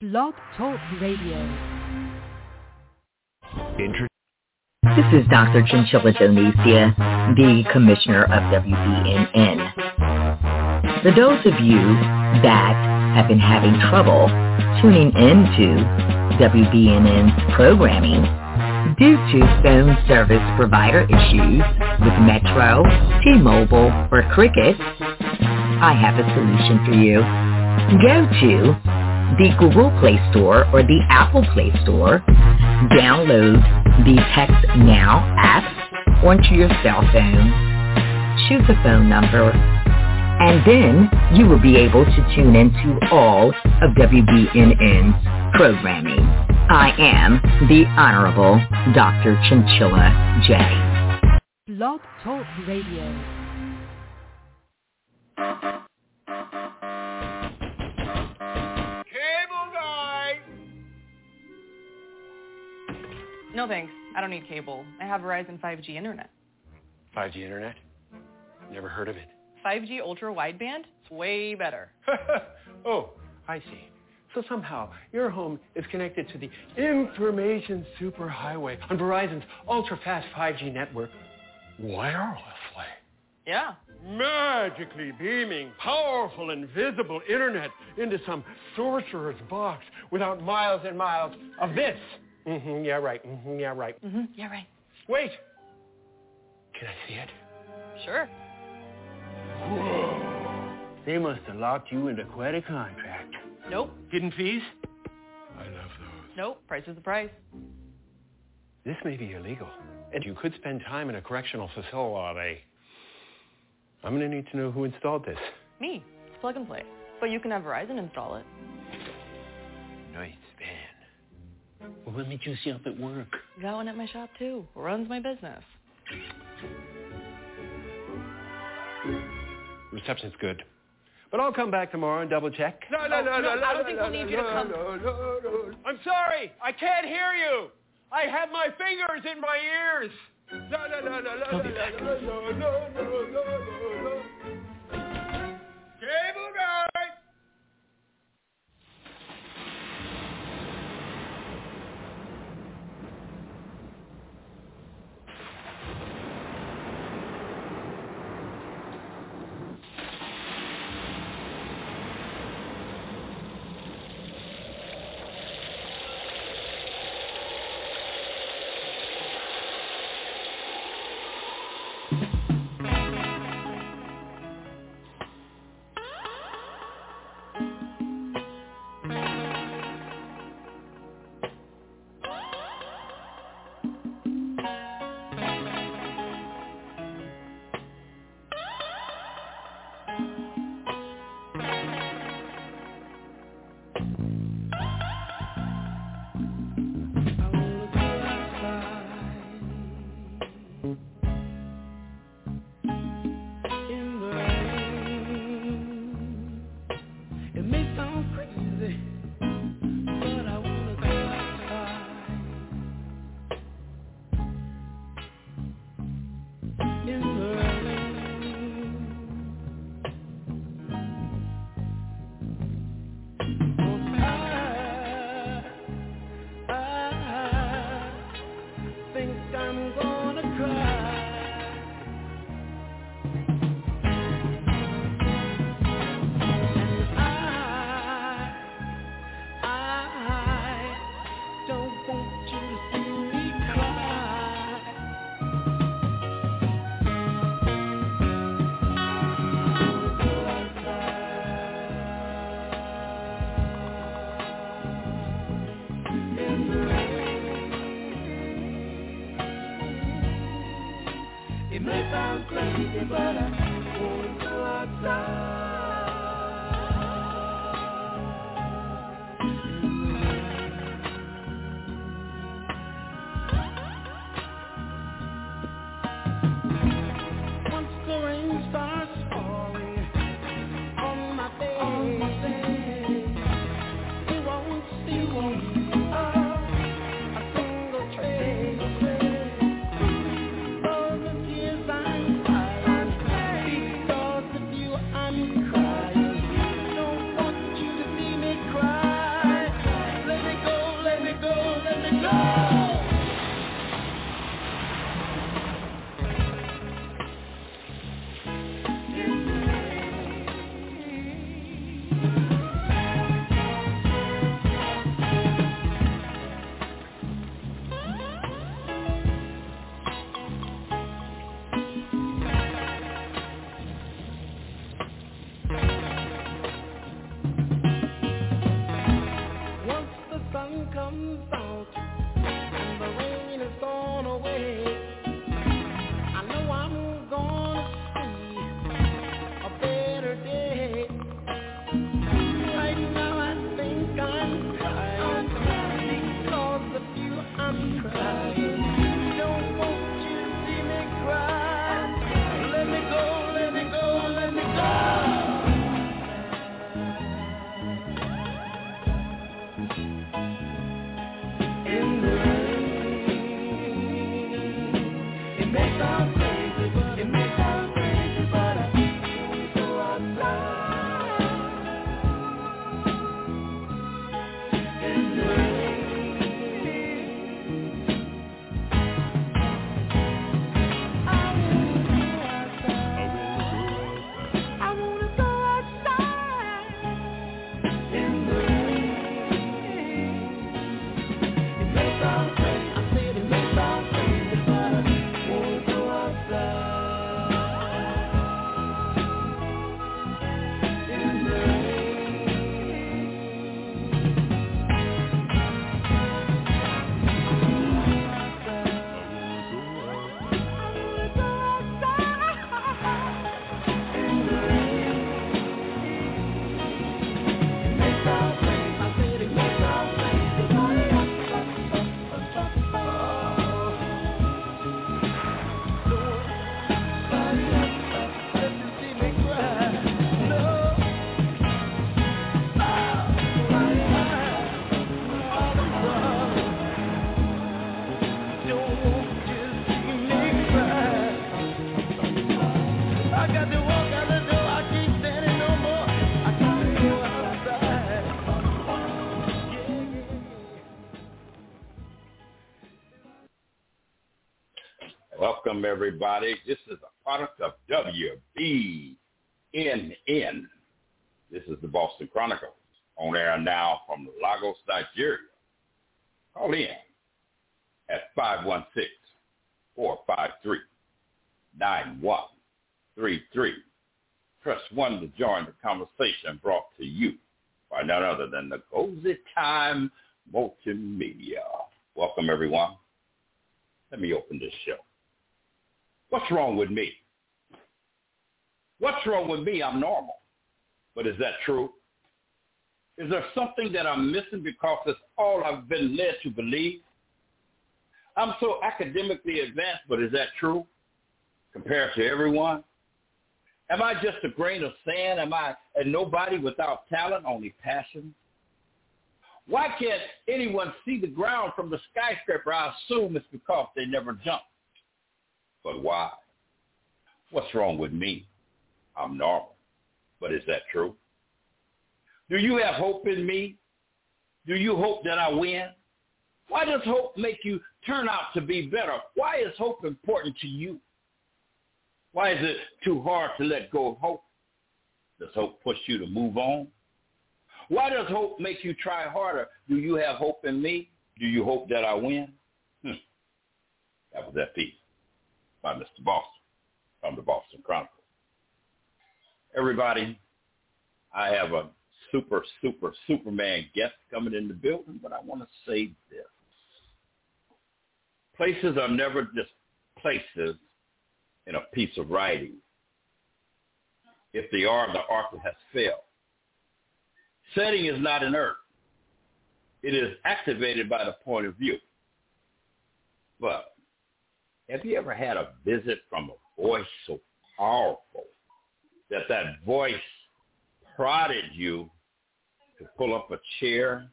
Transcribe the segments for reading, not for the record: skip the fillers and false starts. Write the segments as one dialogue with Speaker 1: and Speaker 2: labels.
Speaker 1: Blog Talk Radio.
Speaker 2: This is Dr. Chinchilla Donesia, the Commissioner of WBNN. For those of you that have been having trouble tuning into WBNN's programming due to phone service provider issues with Metro, T-Mobile, or Cricket, I have a solution for you. Go to the Google Play Store or the Apple Play Store, download the Text Now app onto your cell phone, choose a phone number, and then you will be able to tune into all of WBNN's programming. I am the Honorable Dr. Chinchilla J.
Speaker 1: Blog Talk Radio.
Speaker 3: No thanks. I don't need cable. I have Verizon 5G internet.
Speaker 4: 5G internet? Never heard of it.
Speaker 3: 5G ultra wideband? It's way better.
Speaker 4: Oh, I see. So somehow your home is connected to the information superhighway on Verizon's ultra-fast 5G network wirelessly.
Speaker 3: Yeah.
Speaker 4: Magically beaming powerful invisible internet into some sorcerer's box without miles and miles of this. Yeah, right. Yeah, right.
Speaker 3: Yeah, right.
Speaker 4: Wait. Can I see it?
Speaker 3: Sure.
Speaker 4: Whoa. They must have locked you into quite a contract.
Speaker 3: Nope.
Speaker 4: Hidden fees? I love those.
Speaker 3: Nope. Price is the price.
Speaker 4: This may be illegal, and you could spend time in a correctional facility. I'm going to need to know who installed this.
Speaker 3: Me. It's plug and play. But you can have Verizon install it.
Speaker 4: Nice van. Well, let me juice you up at work.
Speaker 3: Got one at my shop, too. Runs my business.
Speaker 4: Reception's good. But I'll come back tomorrow and double check.
Speaker 3: No, I don't think we'll need you to come.
Speaker 4: No. I'm sorry. I can't hear you. I have my fingers in my ears. I'll be back. Cable guy.
Speaker 5: I'm Welcome, everybody. This is a product of WBNN. This is the Boston Chronicles, on air now from Lagos, Nigeria. Call in at 516-453-9133. Press 1 to join the conversation brought to you by none other than the Cozy Time Multimedia. Welcome, everyone. Let me open this show. What's wrong with me? What's wrong with me? I'm normal. But is that true? Is there something that I'm missing because it's all I've been led to believe? I'm so academically advanced, but is that true compared to everyone? Am I just a grain of sand? Am I a nobody without talent, only passion? Why can't anyone see the ground from the skyscraper? I assume it's because they never jumped. But why? What's wrong with me? I'm normal. But is that true? Do you have hope in me? Do you hope that I win? Why does hope make you turn out to be better? Why is hope important to you? Why is it too hard to let go of hope? Does hope push you to move on? Why does hope make you try harder? Do you have hope in me? Do you hope that I win? That was that piece by Mr. Boston from the Boston Chronicles. Everybody, I have a Superman guest coming in the building, but I want to say this. Places are never just places in a piece of writing. If they are, the author has failed. Setting is not an earth. It is activated by the point of view. But have you ever had a visit from a voice so powerful that voice prodded you to pull up a chair,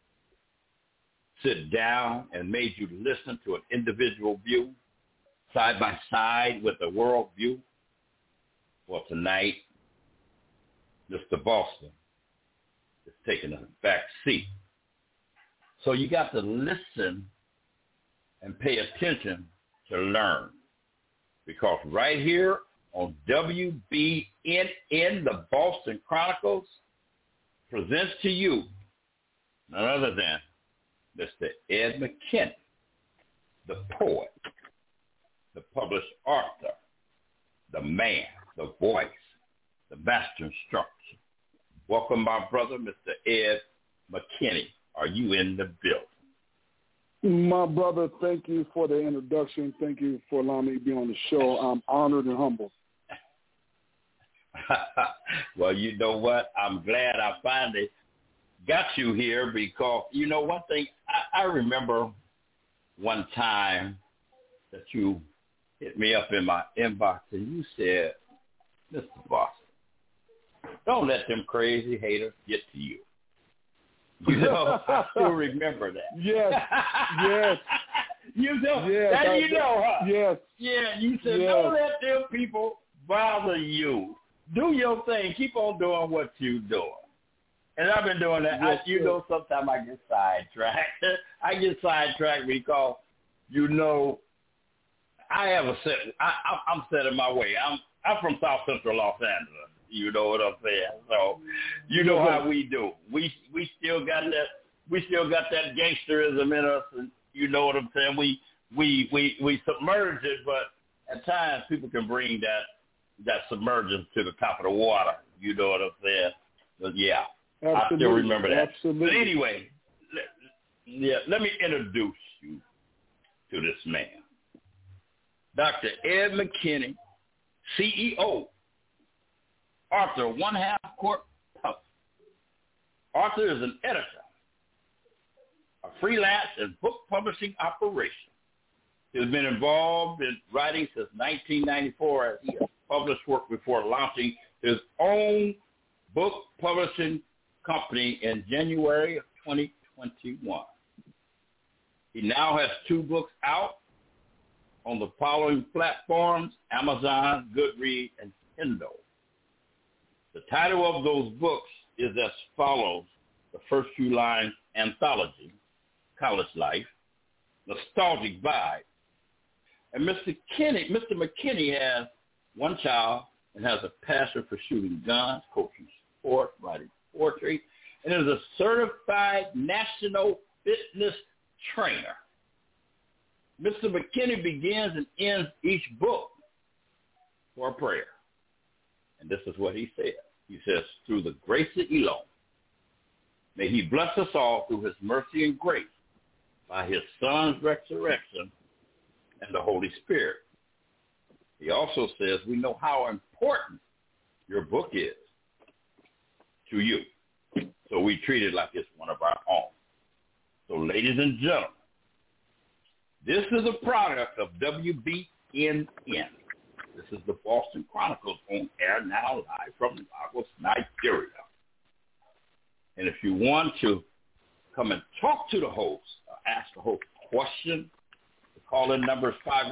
Speaker 5: sit down, and made you listen to an individual view side by side with a world view? Well, tonight, Mr. Boston is taking a back seat. So you got to listen and pay attention to learn. Because right here on WBNN, the Boston Chronicles presents to you none other than Mr. Ed McKinney, the poet, the published author, the man, the voice, the master instructor. Welcome, my brother, Mr. Ed McKinney. Are you in the building?
Speaker 6: My brother, thank you for the introduction. Thank you for allowing me to be on the show. I'm honored and humbled.
Speaker 5: Well, you know what? I'm glad I finally got you here because, you know, one thing, I remember one time that you hit me up in my inbox and you said, Mr. Boston, don't let them crazy haters get to you. You know, I still remember that.
Speaker 6: Yes, yes.
Speaker 5: You know,
Speaker 6: yes,
Speaker 5: that you know, huh?
Speaker 6: Yes.
Speaker 5: Yeah, you said,
Speaker 6: yes.
Speaker 5: Don't let them people bother you. Do your thing. Keep on doing what you're doing. And I've been doing that.
Speaker 6: Yes,
Speaker 5: You know, sometimes I get sidetracked. I get sidetracked because, you know, I have a set. I'm set in my way. I'm from South Central Los Angeles. You know what I'm saying? So, you know how we do. We still got that. We still got that gangsterism in us, and you know what I'm saying. We submerge it, but at times people can bring that submergence to the top of the water. You know what I'm saying? But yeah,
Speaker 6: absolutely.
Speaker 5: I still remember that.
Speaker 6: Absolutely.
Speaker 5: But anyway, let me introduce you to this man, Dr. Ed McKinney, CEO, author, One Half Court Puff. Arthur is an editor, a freelance and book publishing operation. He has been involved in writing since 1994 as he has published work before launching his own book publishing company in January of 2021. He now has 2 books out on the following platforms: Amazon, Goodreads, and Kindle. The title of those books is as follows: The First Few Lines Anthology, College Life, Nostalgic Vibe. And Mr. McKinney has 1 child and has a passion for shooting guns, coaching sport, writing poetry, and is a certified national fitness trainer. Mr. McKinney begins and ends each book for a prayer. And this is what he said. He says, through the grace of Elon, may he bless us all through his mercy and grace by his son's resurrection and the Holy Spirit. He also says, we know how important your book is to you. So we treat it like it's one of our own. So ladies and gentlemen, this is a product of WBNN. This is the Boston Chronicles on air now live from Lagos, Nigeria. And if you want to come and talk to the host, or ask the host a question, the call-in number is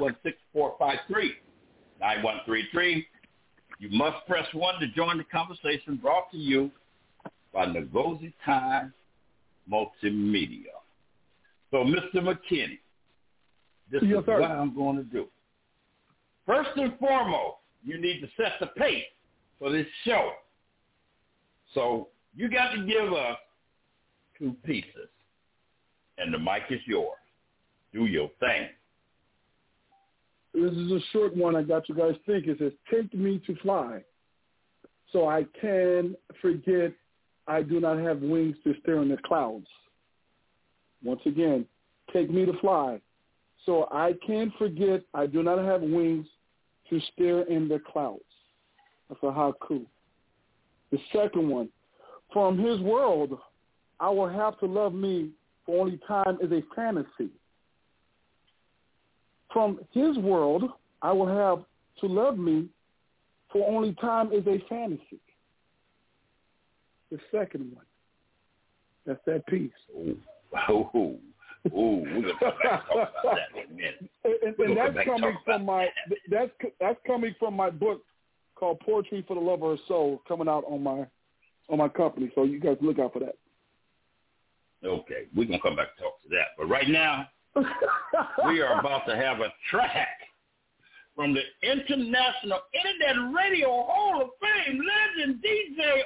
Speaker 5: 516-453-9133. You must press 1 to join the conversation, brought to you by Ngozi Time Multimedia. So, Mr. McKinney, this is what I'm going to do. First and foremost, you need to set the pace for this show. So you got to give us 2 pieces, and the mic is yours. Do your thing.
Speaker 6: This is a short one. I got you guys thinking. It says, take me to fly so I can forget I do not have wings to stare in the clouds. Once again, take me to fly so I can forget I do not have wings to stare in the clouds. That's a haiku. The second one, from his world, I will have to love me for only time is a fantasy. From his world, I will have to love me for only time is a fantasy. The second one, that's that piece.
Speaker 5: Ooh, we're going to talk about that in a minute.
Speaker 6: And that's coming from that's coming from my book called Poetry for the Lover of Soul, coming out on my company. So you guys look out for that.
Speaker 5: Okay, we're going to come back and talk to that. But right now, We are about to have a track from the International Internet Radio Hall of Fame legend, DJ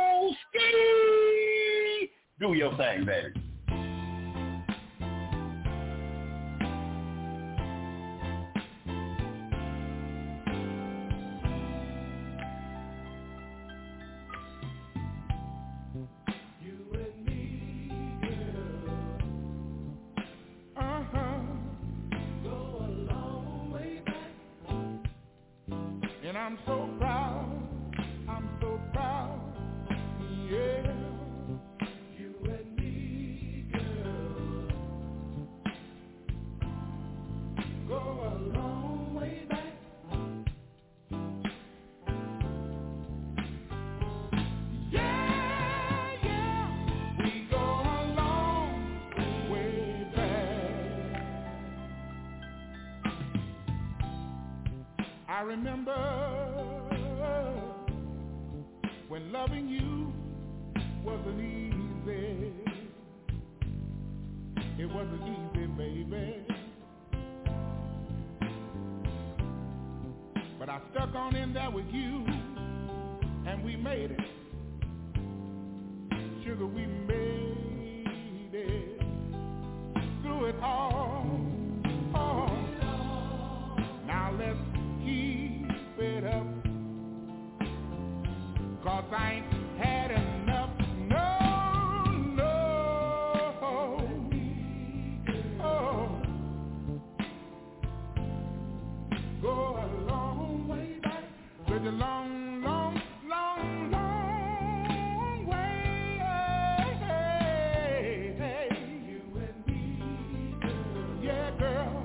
Speaker 5: O-Ski. Do your thing, baby.
Speaker 7: And I'm so proud, yeah. You and me, girl, go a long way back. Yeah, we go a long way back. I remember when loving you wasn't easy. It wasn't easy, baby. But I stuck on in there with you, and we made it. Sugar, we made it. Through it all. Now let's keep it up. 'Cause I ain't had enough, no. Oh. Go a long way back, such a long, long, long, long way. Hey, you and me, girl. Yeah, girl.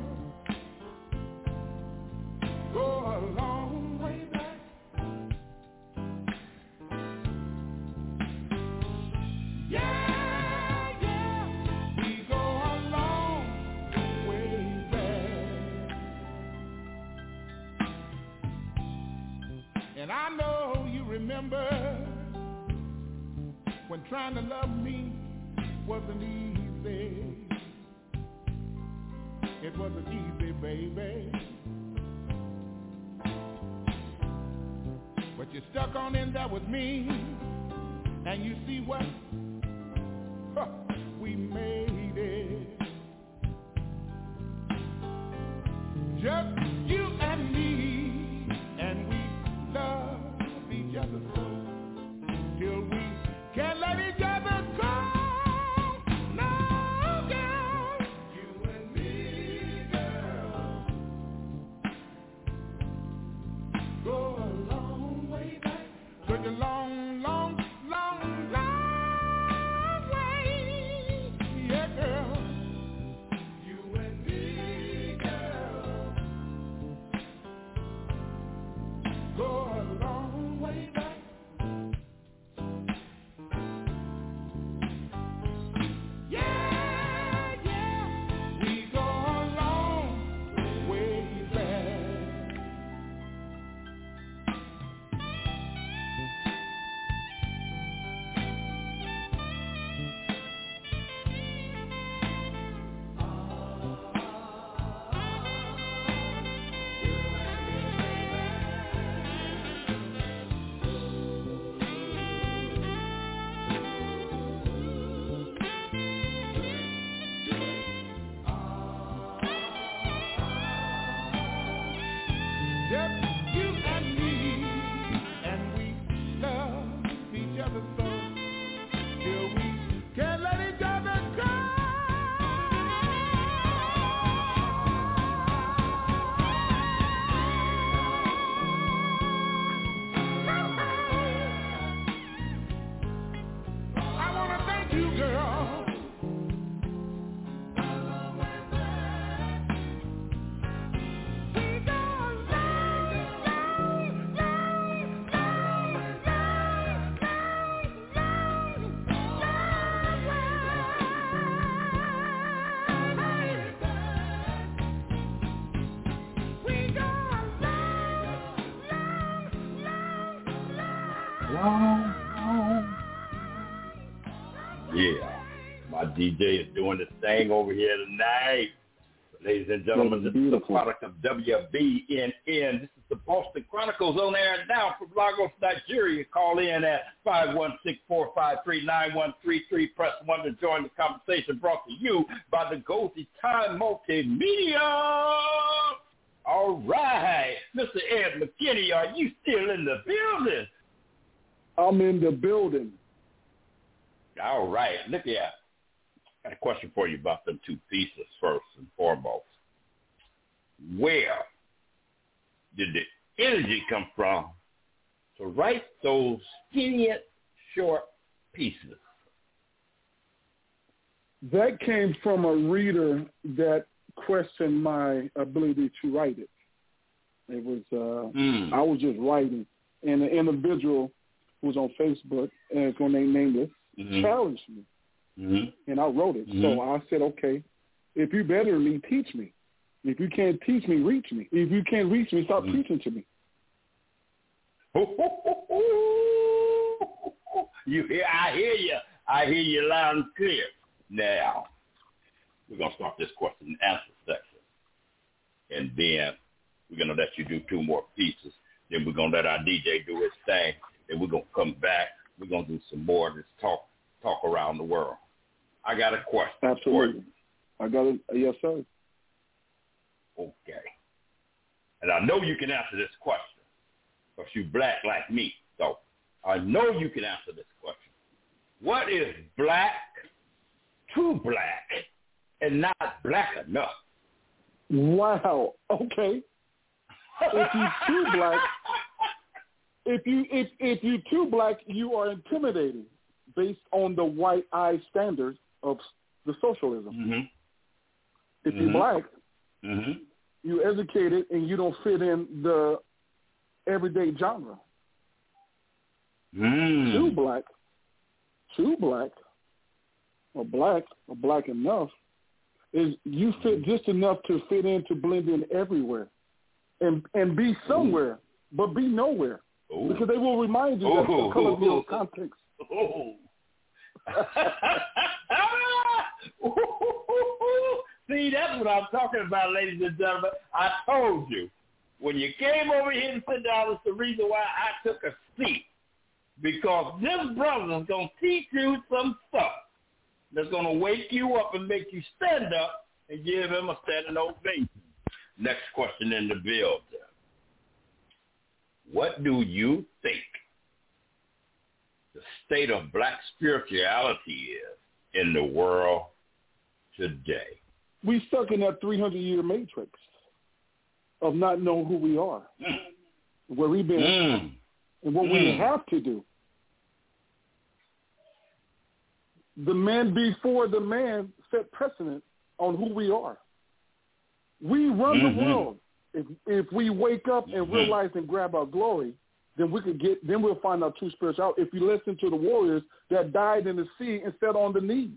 Speaker 7: Go a long way back. And I know you remember when trying to love me wasn't easy. It wasn't easy, baby. But you stuck on in there with me, and you see what? Huh, we made it. Just you and me, and we love each other so till we can't let each other go. No, girl, you and me, girl, go a long way back, such a long, long, long, long way. Yeah, girl, you and me, girl, go a long way back. Yeah, we go a long way back. Just you and me, and we love each other so till we can't let each other go. I want to thank you, girl.
Speaker 5: Yeah, my DJ is doing this thing over here tonight. Ladies and gentlemen, this is the product of WBNN. This is the Boston Chronicles on air now from Lagos, Nigeria. Call in at 516-453-9133. Press 1 to join the conversation, brought to you by the Goldie Time Multimedia. All right. Mr. Ed McKinney, are you still in the building?
Speaker 6: I'm in the building.
Speaker 5: All right. Look here. I got a question for you about them two pieces first and foremost. Where did the energy come from to write those skinny, short pieces?
Speaker 6: That came from a reader that questioned my ability to write it. It was I was just writing, and the individual who was on Facebook, and it's going to name this, challenged me. And I wrote it. So I said, okay, if you're better than me, teach me. If you can't teach me, reach me. If you can't reach me, stop preaching to me.
Speaker 5: I hear you. I hear you loud and clear. Now, we're going to start this question and answer section. And then we're going to let you do two more pieces. Then we're going to let our DJ do his thing. Then we're going to come back. We're going to do some more of this talk around the world. I got a question.
Speaker 6: Absolutely. I got it. Yes, sir.
Speaker 5: Okay. And I know you can answer this question because you're black like me. So I know you can answer this question. What is black, too black, and not black enough?
Speaker 6: Wow. Okay. If you're too black, if you're too black, you are intimidating based on the white eye standards of the socialism. If you're black, you're educated and you don't fit in the everyday genre. Too black, or black enough, is you fit just enough to fit in, to blend in everywhere, and be somewhere, but be nowhere. Because they will remind you that the color reveals context.
Speaker 5: See, that's what I'm talking about, ladies and gentlemen. I told you, when you came over here and sit down, it's the reason why I took a seat. Because this brother's going to teach you some stuff that's going to wake you up and make you stand up and give him a standing ovation. Next question in the build. What do you think the state of black spirituality is in the world today?
Speaker 6: We stuck in that 300-year matrix of not knowing who we are, where we've been, and what we have to do. The man before the man set precedent on who we are. We run the world. If we wake up and realize and grab our glory, then we'll find our true spirituality. If you listen to the warriors that died in the sea and sat on the knees.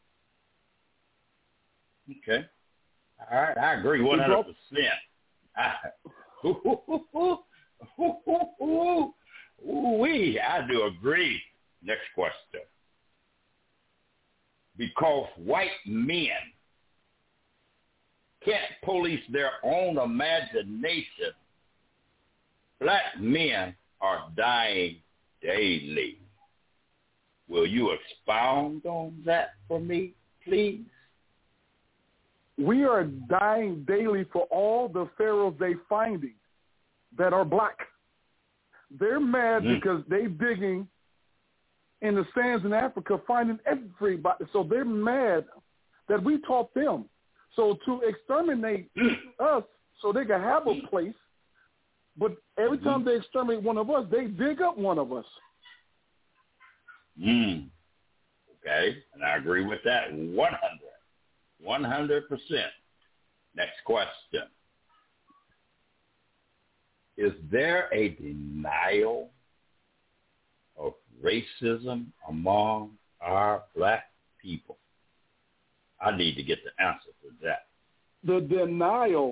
Speaker 5: Okay. All right. I agree 100%. I do agree. Next question. Because white men can't police their own imagination, black men are dying daily. Will you expound on that for me, please?
Speaker 6: We are dying daily for all the pharaohs they finding that are black. They're mad because they digging in the sands in Africa, finding everybody. So they're mad that we taught them. So to exterminate us so they can have a place, but every time they exterminate one of us, they dig up one of us.
Speaker 5: Okay, and I agree with that 100%. Next question. Is there a denial of racism among our black people? I need to get the answer to that.
Speaker 6: The denial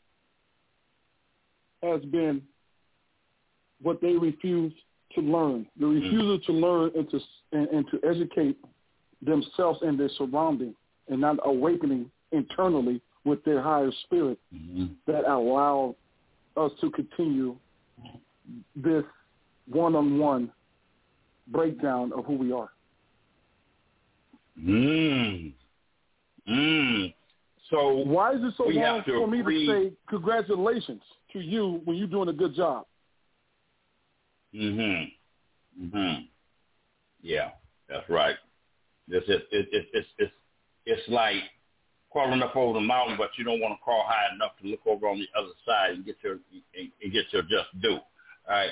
Speaker 6: has been what they refuse to learn. The refusal to learn and to educate themselves and their surroundings, and not awakening internally with their higher spirit that allow us to continue this one-on-one breakdown of who we are.
Speaker 5: So
Speaker 6: why is it so long for me
Speaker 5: agree.
Speaker 6: to say congratulations to you when you're doing a good job?
Speaker 5: Yeah, that's right. It's like crawling up over the mountain, but you don't want to crawl high enough to look over on the other side and get your just due. All right.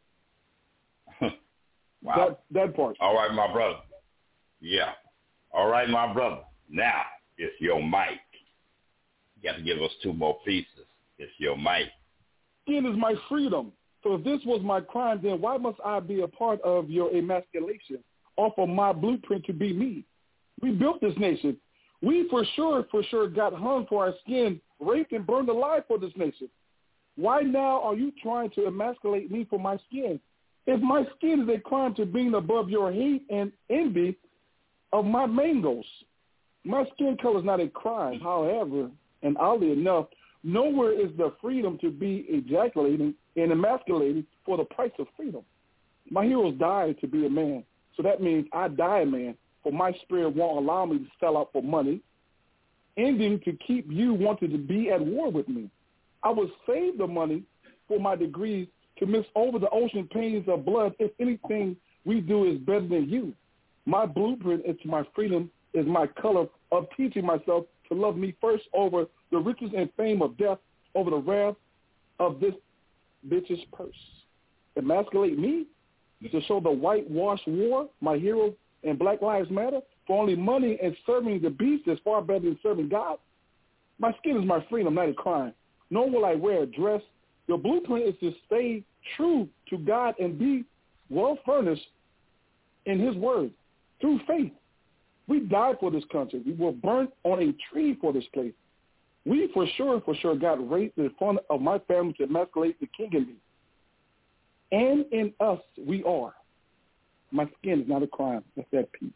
Speaker 5: Wow.
Speaker 6: That part.
Speaker 5: All right, my brother. Yeah. All right, my brother. Now it's your mic. You got to give us 2 more pieces. It's your mic.
Speaker 6: Skin is my freedom. So if this was my crime, then why must I be a part of your emasculation off of my blueprint to be me? We built this nation. We for sure got hung for our skin, raped and burned alive for this nation. Why now are you trying to emasculate me for my skin? If my skin is a crime to being above your hate and envy of my mangoes, my skin color is not a crime. However, and oddly enough, nowhere is the freedom to be ejaculating and emasculating for the price of freedom. My heroes died to be a man. So that means I die a man, for my spirit won't allow me to sell out for money, ending to keep you wanting to be at war with me. I would save the money for my degrees to miss over the ocean pains of blood if anything we do is better than you. My blueprint is my freedom, is my color of teaching myself to love me first over the riches and fame of death, over the wrath of this bitch's purse. Emasculate me to show the whitewash war, my heroes and Black Lives Matter, for only money and serving the beast is far better than serving God. My skin is my freedom, not a crime. Nor will I wear a dress. Your blueprint is to stay true to God and be well furnished in his word through faith. We died for this country. We were burnt on a tree for this place. We for sure got raped in front of my family to emasculate the king in me. And in us, we are. My skin is not a crime. That's that piece.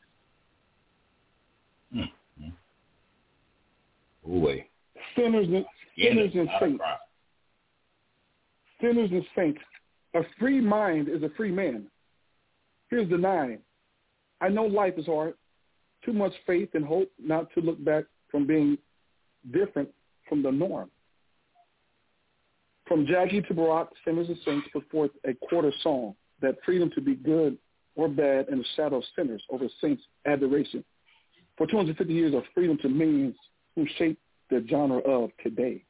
Speaker 5: Ooh,
Speaker 6: Sinners and saints. Sinners and saints. A free mind is a free man. Here's the 9. I know life is hard. Too much faith and hope not to look back from being different from the norm. From Jackie to Barack, sinners and saints put forth a quarter song, that freedom to be good or bad in the shadow of sinners over saints' adoration. For 250 years of freedom to millions who shape the genre of today.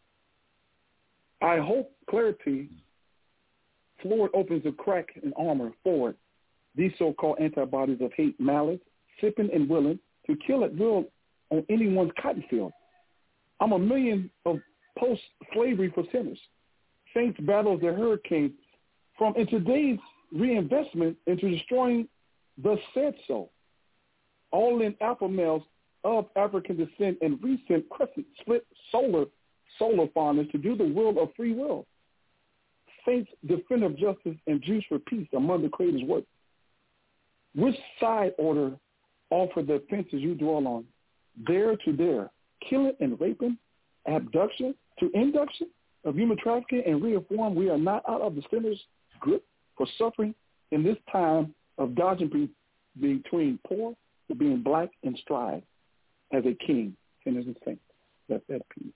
Speaker 6: I hope clarity, Floyd opens the crack in armor forward. These so-called antibodies of hate, malice, sipping and willing to kill at will on anyone's cotton field. I'm a million of post-slavery for sinners. Saints battles the hurricane from in today's reinvestment into destroying the said so. All in alpha males of African descent and recent crescent split solar fathers to do the will of free will. Saints defender of justice and Jews for peace among the Creator's work. Which side order offer the offenses you dwell on? There to there, killing and raping, abduction to induction of human trafficking and reform. We are not out of the sinner's grip for suffering in this time of dodging between poor to being black and strive as a king, sinners and saints. That's that piece.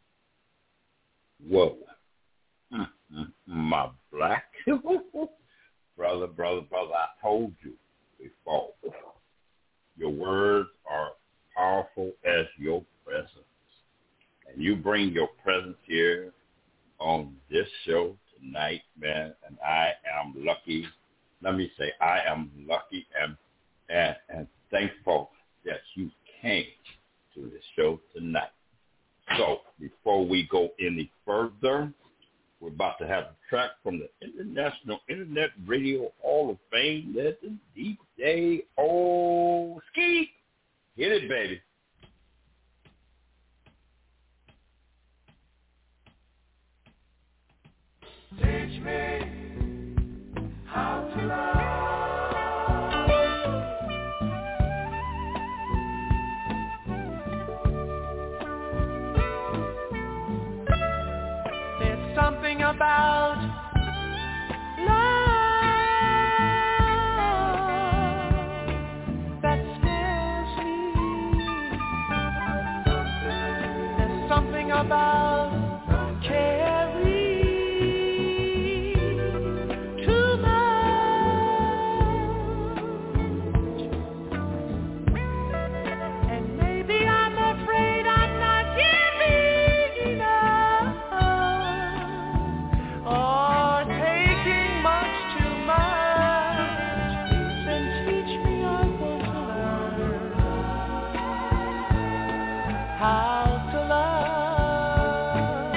Speaker 5: Whoa. My black brother, I told you before. Your words are powerful as your presence. And you bring your presence here on this show tonight, man, and I am lucky. Let me say, I am lucky and thankful that you came to this show tonight. So before we go any further, we're about to have a track from the International Internet Radio Hall of Fame legend, DJ Oski. Hit it, baby.
Speaker 7: Teach me how to love.
Speaker 8: something about love that scares me. There's something about caring too much. And maybe I'm afraid I'm not giving enough or taking much too much. Then teach me, I want to learn how to love.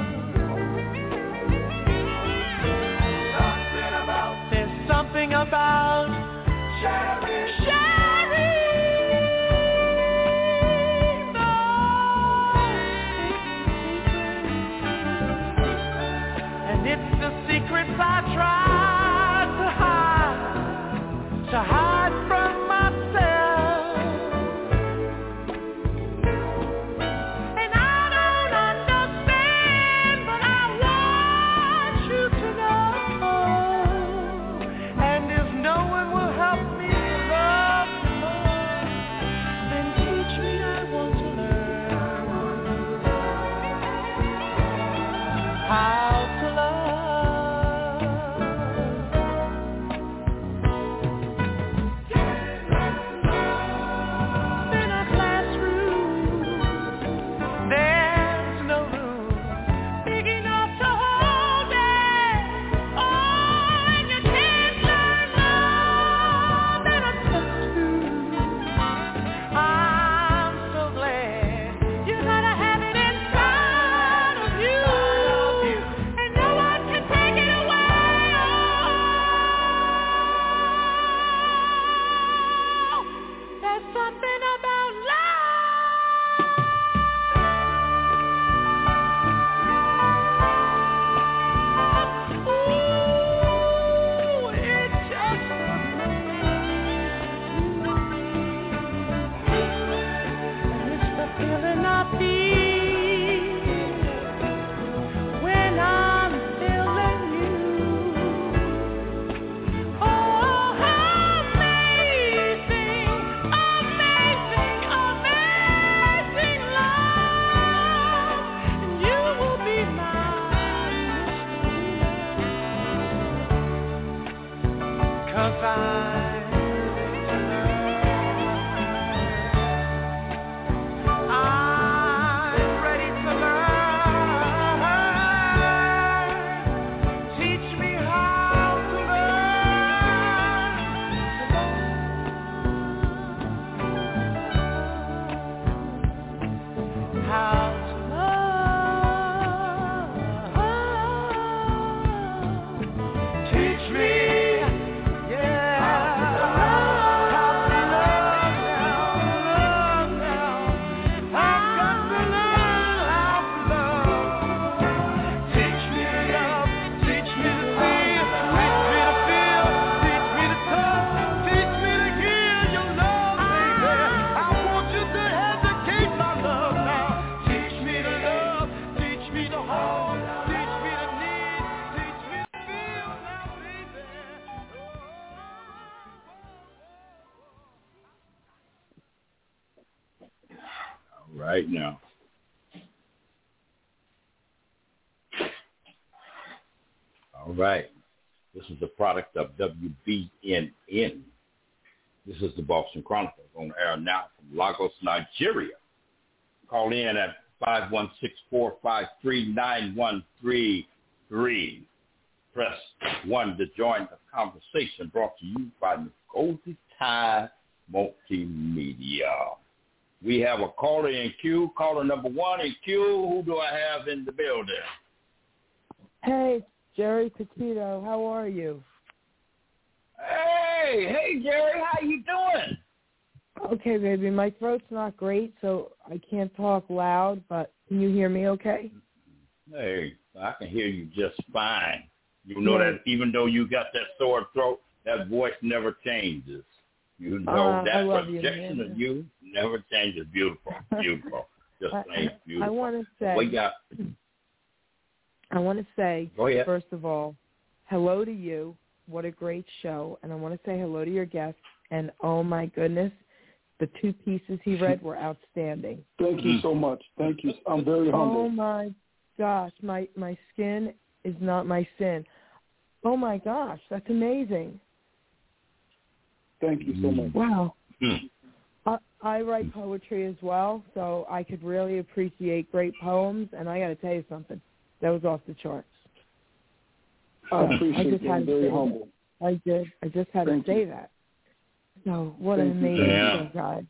Speaker 8: There's something about sharing those. And it's the secrets I try to hide from myself. And I don't understand, but I want you to know. And if no one will help me love you more, then teach me, I want to learn how to love. In a classroom, there's no room big enough to hold it. Oh, and you can't learn love in a test tube. I'm so glad you gotta have it inside of you, and no one can take it away. Oh, there's something about love. Ooh, it just and it's the feeling I feel when I'm feeling you. Oh, how amazing, amazing, amazing love. And you will be my mystery. 'Cause I'm ready to learn. Teach me how to learn how to love. Teach me, yeah, how to love now. I've got to learn how to love. Teach me to love, teach me to feel, teach me to feel, teach me to touch, teach me to hear your love, baby. I want you to educate my love now. Teach me to love, teach me to hold, teach me to need, teach me to feel now, baby.
Speaker 5: All right now. All right. This is a product of WBNN. This is the Boston Chronicles on air now from Lagos, Nigeria. Call in at 516-453-9133. Press 1 to join the conversation, brought to you by Ngozi Tie Multimedia. We have a caller in queue, caller number 1 in queue. Who do I have in the building?
Speaker 9: Hey, Jerry Petito, how are you?
Speaker 5: Hey, Jerry, how you doing?
Speaker 9: Okay, baby, my throat's not great, so I can't talk loud, but can you hear me okay?
Speaker 5: Hey, I can hear you just fine. You know that even though you got that sore throat, that voice never changes. You know that projection of you never changes. Beautiful, beautiful. Just plain beautiful.
Speaker 9: I want to say, I want to say,
Speaker 5: Go ahead.
Speaker 9: first of all, hello to you. What a great show. And I want to say hello to your guests. And, oh, my goodness, the 2 pieces he read were outstanding.
Speaker 6: Thank you so much. Thank you. I'm very humble.
Speaker 9: Oh, my gosh. My skin is not my sin. Oh, my gosh. That's amazing.
Speaker 6: Thank you so much.
Speaker 9: Wow. I write poetry as well, so I could really appreciate great poems. And I got to tell you something. That was off the charts.
Speaker 6: I appreciate it. I'm very humble.
Speaker 9: I did. I just had to say that. So what an amazing show, God.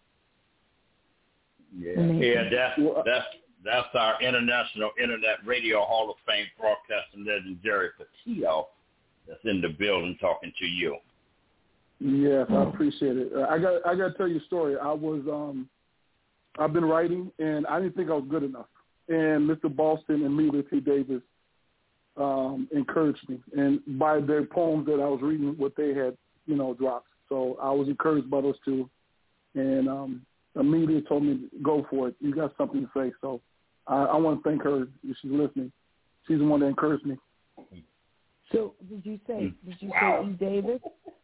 Speaker 5: That's our International Internet Radio Hall of Fame broadcasting legend Jerry Patillo that's in the building talking to you.
Speaker 6: Yes, I appreciate it. I got to tell you a story. I've been writing, and I didn't think I was good enough. And Mr. Boston and Mila T. Davis encouraged me, and by their poems that I was reading, what they had, dropped. So I was encouraged by those two, and Amelia told me, go for it. You got something to say. So I want to thank her if she's listening. She's the one that encouraged me.
Speaker 9: So did you say E. Davis?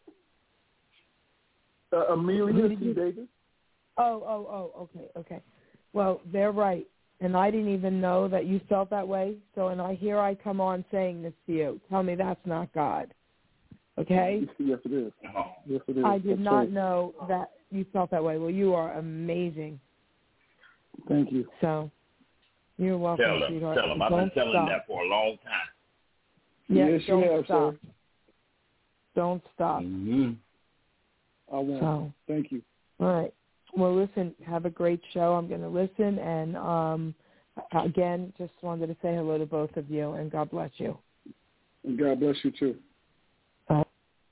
Speaker 6: Amelia T. Davis.
Speaker 9: Oh, okay. Well, they're right. And I didn't even know that you felt that way. So, here I come on saying this to you. Tell me that's not God. Okay?
Speaker 6: Yes, it is. Yes, it is.
Speaker 9: I did not know that you felt that way. Well, you are amazing.
Speaker 6: Thank you.
Speaker 9: So, you're welcome, sweetheart.
Speaker 5: Tell him. I've been telling that for a long time.
Speaker 6: Yes, you have,
Speaker 9: stop.
Speaker 6: sir.
Speaker 9: Don't stop.
Speaker 5: Mm-hmm.
Speaker 6: I won't.
Speaker 9: So,
Speaker 6: thank you.
Speaker 9: All right. Well, listen, have a great show. I'm going to listen. And, again, just wanted to say hello to both of you, and God bless you.
Speaker 6: And God bless you, too.
Speaker 5: All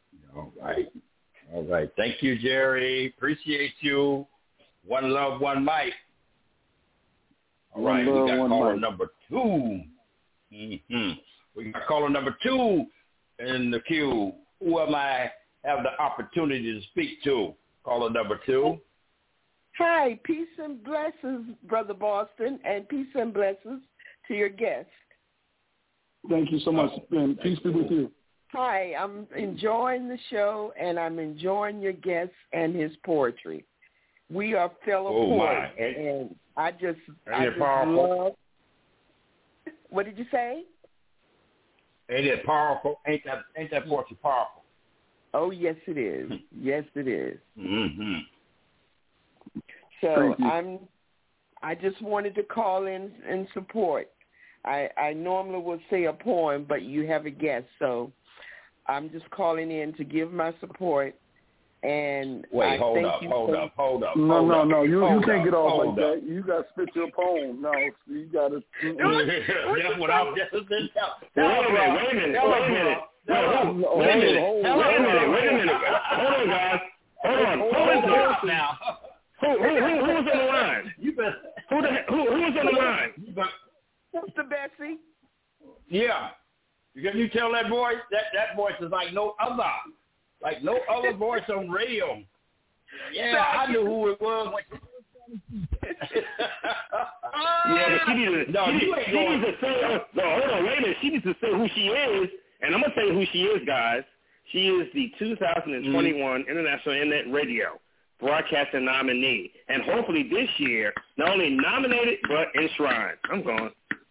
Speaker 5: right. Thank you, Jerry. Appreciate you. One love, one mic. All right. We got caller number 2. Mm-hmm. We got caller number 2 in the queue. Who am I have the opportunity to speak to? Caller number 2.
Speaker 10: Hi, peace and blessings, Brother Boston, and peace and blessings to your guest.
Speaker 6: Thank you so much, and peace be with you.
Speaker 10: Hi, I'm enjoying the show, and I'm enjoying your guest and his poetry. We are fellow poets, and I just love. What did you say?
Speaker 5: Ain't it powerful? Ain't that poetry powerful?
Speaker 10: Oh, yes, it is. Yes, it is.
Speaker 5: Mm-hmm.
Speaker 10: So I just wanted to call in and support. I normally would say a poem, but you have a guest, so I'm just calling in to give my support. And
Speaker 5: wait, hold up.
Speaker 6: No, you can't get off like that. You got to spit your poem. No, you got to.
Speaker 5: That's what I'm just saying.
Speaker 11: Wait a minute. Hold on, guys. Hold on now. Who's on the line? Who's on the line?
Speaker 10: Mr. Bessie.
Speaker 5: Yeah. You tell that voice, that voice is like no other voice on radio. Yeah, I knew who it was.
Speaker 11: Yeah, but she needs to say. No, hold on, wait a minute. She needs to say who she is, and I'm gonna tell you who she is, guys. She is the 2021 International Internet Radio Broadcasting nominee, and hopefully this year not only nominated but enshrined. I'm going.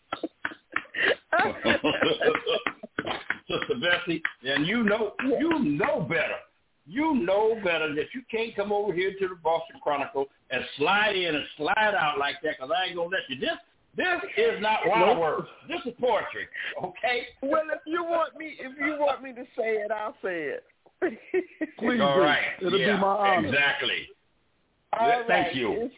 Speaker 5: Sister Bessie, and you know better. You know better that you can't come over here to the Boston Chronicle and slide in and slide out like that, because I ain't gonna let you. This is not wild words. This is poetry, okay?
Speaker 10: Well, if you want me to say it, I'll say it.
Speaker 6: Please
Speaker 5: all
Speaker 6: do.
Speaker 5: right.
Speaker 6: It'll be my honor.
Speaker 5: Exactly.
Speaker 10: All
Speaker 5: Thank
Speaker 10: right.
Speaker 5: you.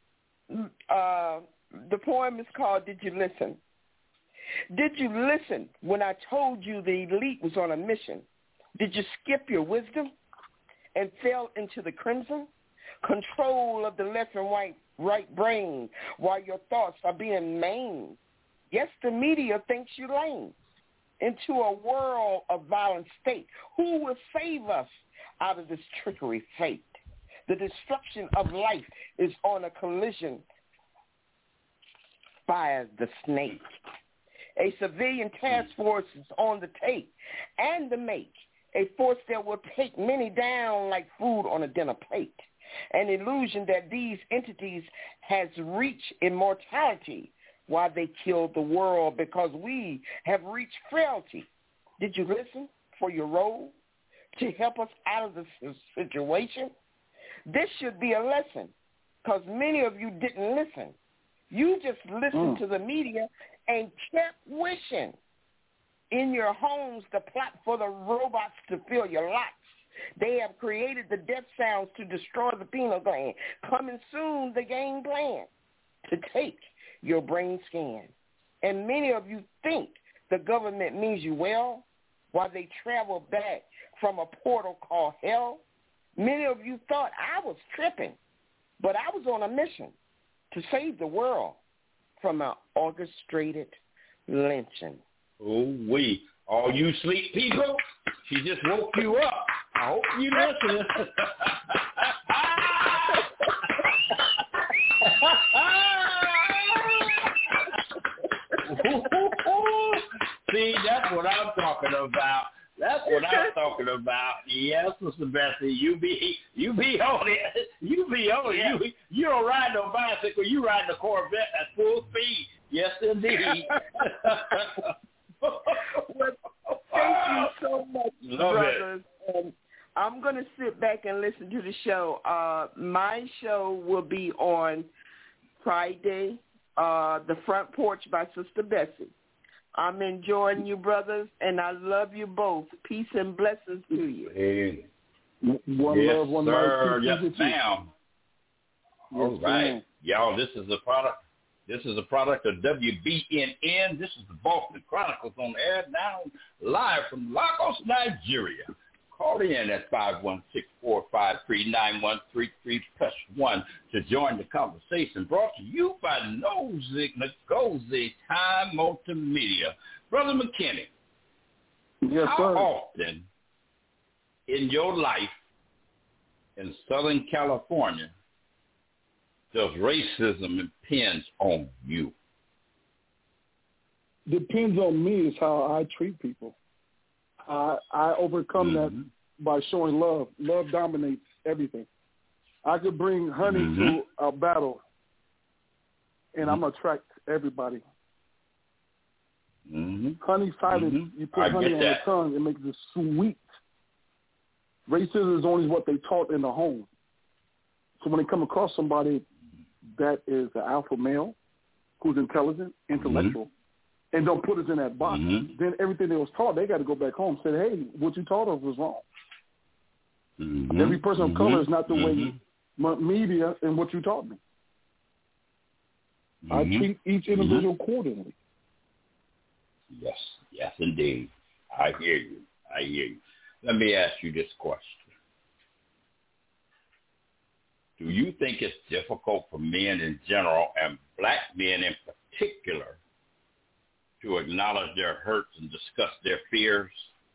Speaker 10: The poem is called "Did You Listen?" Did you listen when I told you the elite was on a mission? Did you skip your wisdom and fell into the crimson? Control of the left and right brain while your thoughts are being maimed. Yes, the media thinks you lame. Into a world of violent state. Who will save us out of this trickery fate? The destruction of life is on a collision by the snake. A civilian task force is on the take and the make, a force that will take many down like food on a dinner plate. An illusion that these entities has reached immortality while they killed the world because we have reached frailty. Did you listen for your role to help us out of the situation? This should be a lesson because many of you didn't listen. You just listened to the media and kept wishing. In your homes, the plot for the robots to fill your lots. They have created the death sounds to destroy the pineal gland. Coming soon, the game plan to take your brain scan. And many of you think the government means you well while they travel back from a portal called hell. Many of you thought I was tripping, but I was on a mission to save the world from an orchestrated lynching.
Speaker 5: Oh, we. All you sleep people, she just woke you up. I hope you listening. See, that's what I'm talking about. That's what I'm talking about. Yes, Mr. Bessie, you be on it. You be on it. You don't ride no bicycle. You ride the Corvette at full speed. Yes, indeed.
Speaker 10: Well, thank you so much,
Speaker 5: Love
Speaker 10: brothers. I'm going to sit back and listen to the show. My show will be on Friday, The Front Porch by Sister Bessie. I'm enjoying you, brothers, and I love you both. Peace and blessings to you.
Speaker 5: Hey.
Speaker 6: One
Speaker 5: yes,
Speaker 6: love, one
Speaker 5: sir.
Speaker 6: life.
Speaker 5: Yes, ma'am. All right. Y'all, this is a product of WBNN. This is the Boston Chronicles on air now, live from Lagos, Nigeria. Call in at 516-453-9133+1 to join the conversation. Brought to you by Nosy Ngozi Time Multimedia. Brother McKinney,
Speaker 6: yes,
Speaker 5: how
Speaker 6: sir.
Speaker 5: often in your life in Southern California does racism impinge on you?
Speaker 6: Depends on me is how I treat people. I overcome that by showing love. Love dominates everything. I could bring honey to a battle, and I'm going to attract everybody. Honey silence, you put honey on the tongue, it makes it sweet. Racism is only what they taught in the home. So when they come across somebody that is an alpha male, who's intelligent, intellectual, and don't put us in that box, then everything they was taught, they got to go back home and say, hey, what you taught us was wrong. Every person of color is not the way media and what you taught me. I treat each individual accordingly.
Speaker 5: Yes, yes, indeed. I hear you. Let me ask you this question. Do you think it's difficult for men in general and black men in particular to acknowledge their hurts and discuss their fears?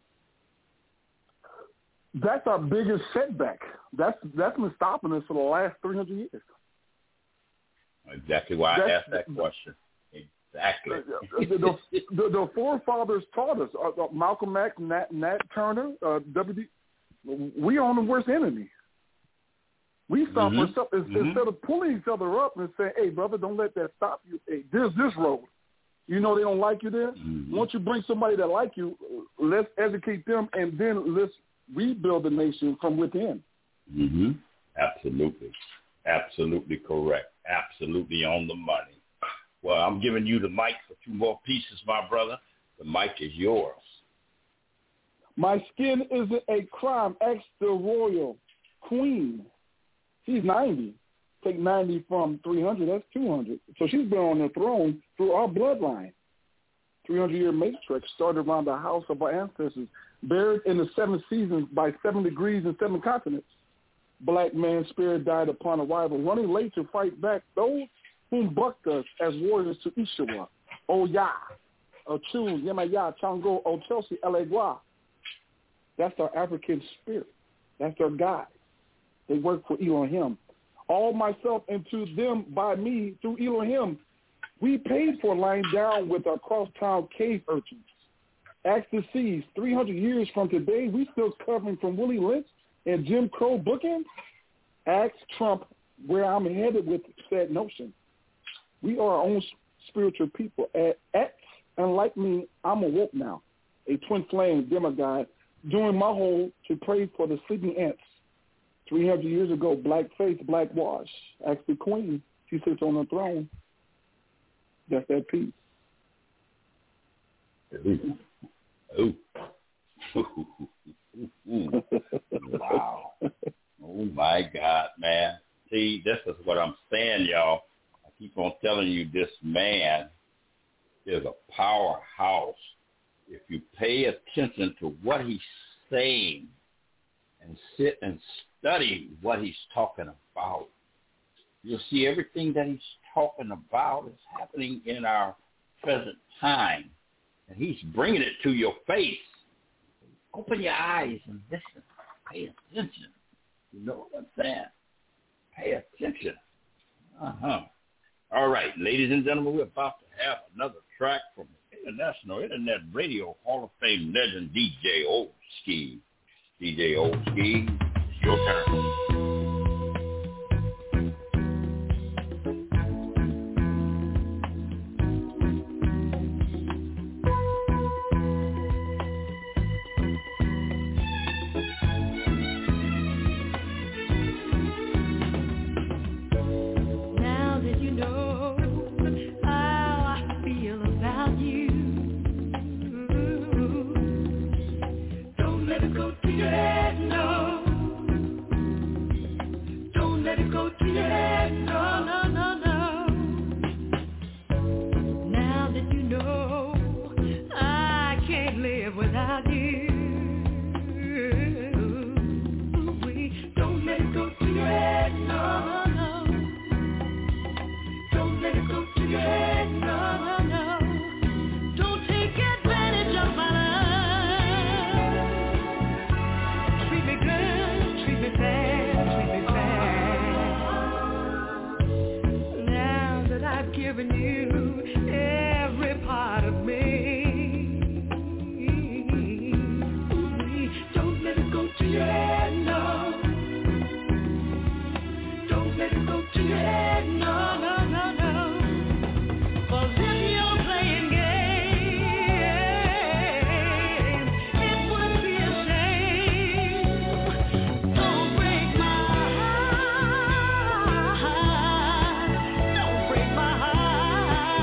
Speaker 6: That's our biggest setback. That's been stopping us for the last 300 years.
Speaker 5: Exactly why I asked that question. Exactly.
Speaker 6: The forefathers taught us. Malcolm X, Nat Turner, W.D. We are the worst enemy. We stop ourselves instead of pulling each other up and saying, hey, brother, don't let that stop you. Hey, there's this road. You know they don't like you there. Once you bring somebody that like you, let's educate them, and then let's rebuild the nation from within.
Speaker 5: Absolutely. Absolutely correct. Absolutely on the money. Well, I'm giving you the mic for two more pieces, my brother. The mic is yours.
Speaker 6: My skin isn't a crime. Ask the royal queen. She's 90. Take 90 from 300, that's 200. So she's been on the throne through our bloodline. 300-year matrix started around the house of our ancestors, buried in the 7 seasons by 7 degrees and 7 continents. Black man's spirit died upon arrival, running late to fight back those whom bucked us as warriors to Ishawa, Oya, Ochu, Yemaya, Chango, Ochelsi, Elegua. That's our African spirit. That's our God. They work for Elohim. All myself and to them by me through Elohim. We paid for lying down with our crosstown cave urchins. Ask the seas, 300 years from today, we still covering from Willie Lynch and Jim Crow bookends? Ask Trump where I'm headed with said notion. We are our own spiritual people. Unlike me, I'm awoke now, a twin flame demigod, doing my whole to pray for the sleeping ants. 300 years ago, black face, black wash. Ask the queen. She sits on the throne. That's that piece.
Speaker 5: Ooh. Wow. Oh, my God, man. See, this is what I'm saying, y'all. I keep on telling you this man is a powerhouse. If you pay attention to what he's saying and sit and study what he's talking about, you'll see everything that he's talking about is happening in our present time. And he's bringing it to your face. Open your eyes and listen. Pay attention. You know what I'm saying? Pay attention. All right, ladies and gentlemen, we're about to have another track from International Internet Radio Hall of Fame legend DJ Oldski. DJ Oldski, it's your turn.
Speaker 8: Don't break my heart.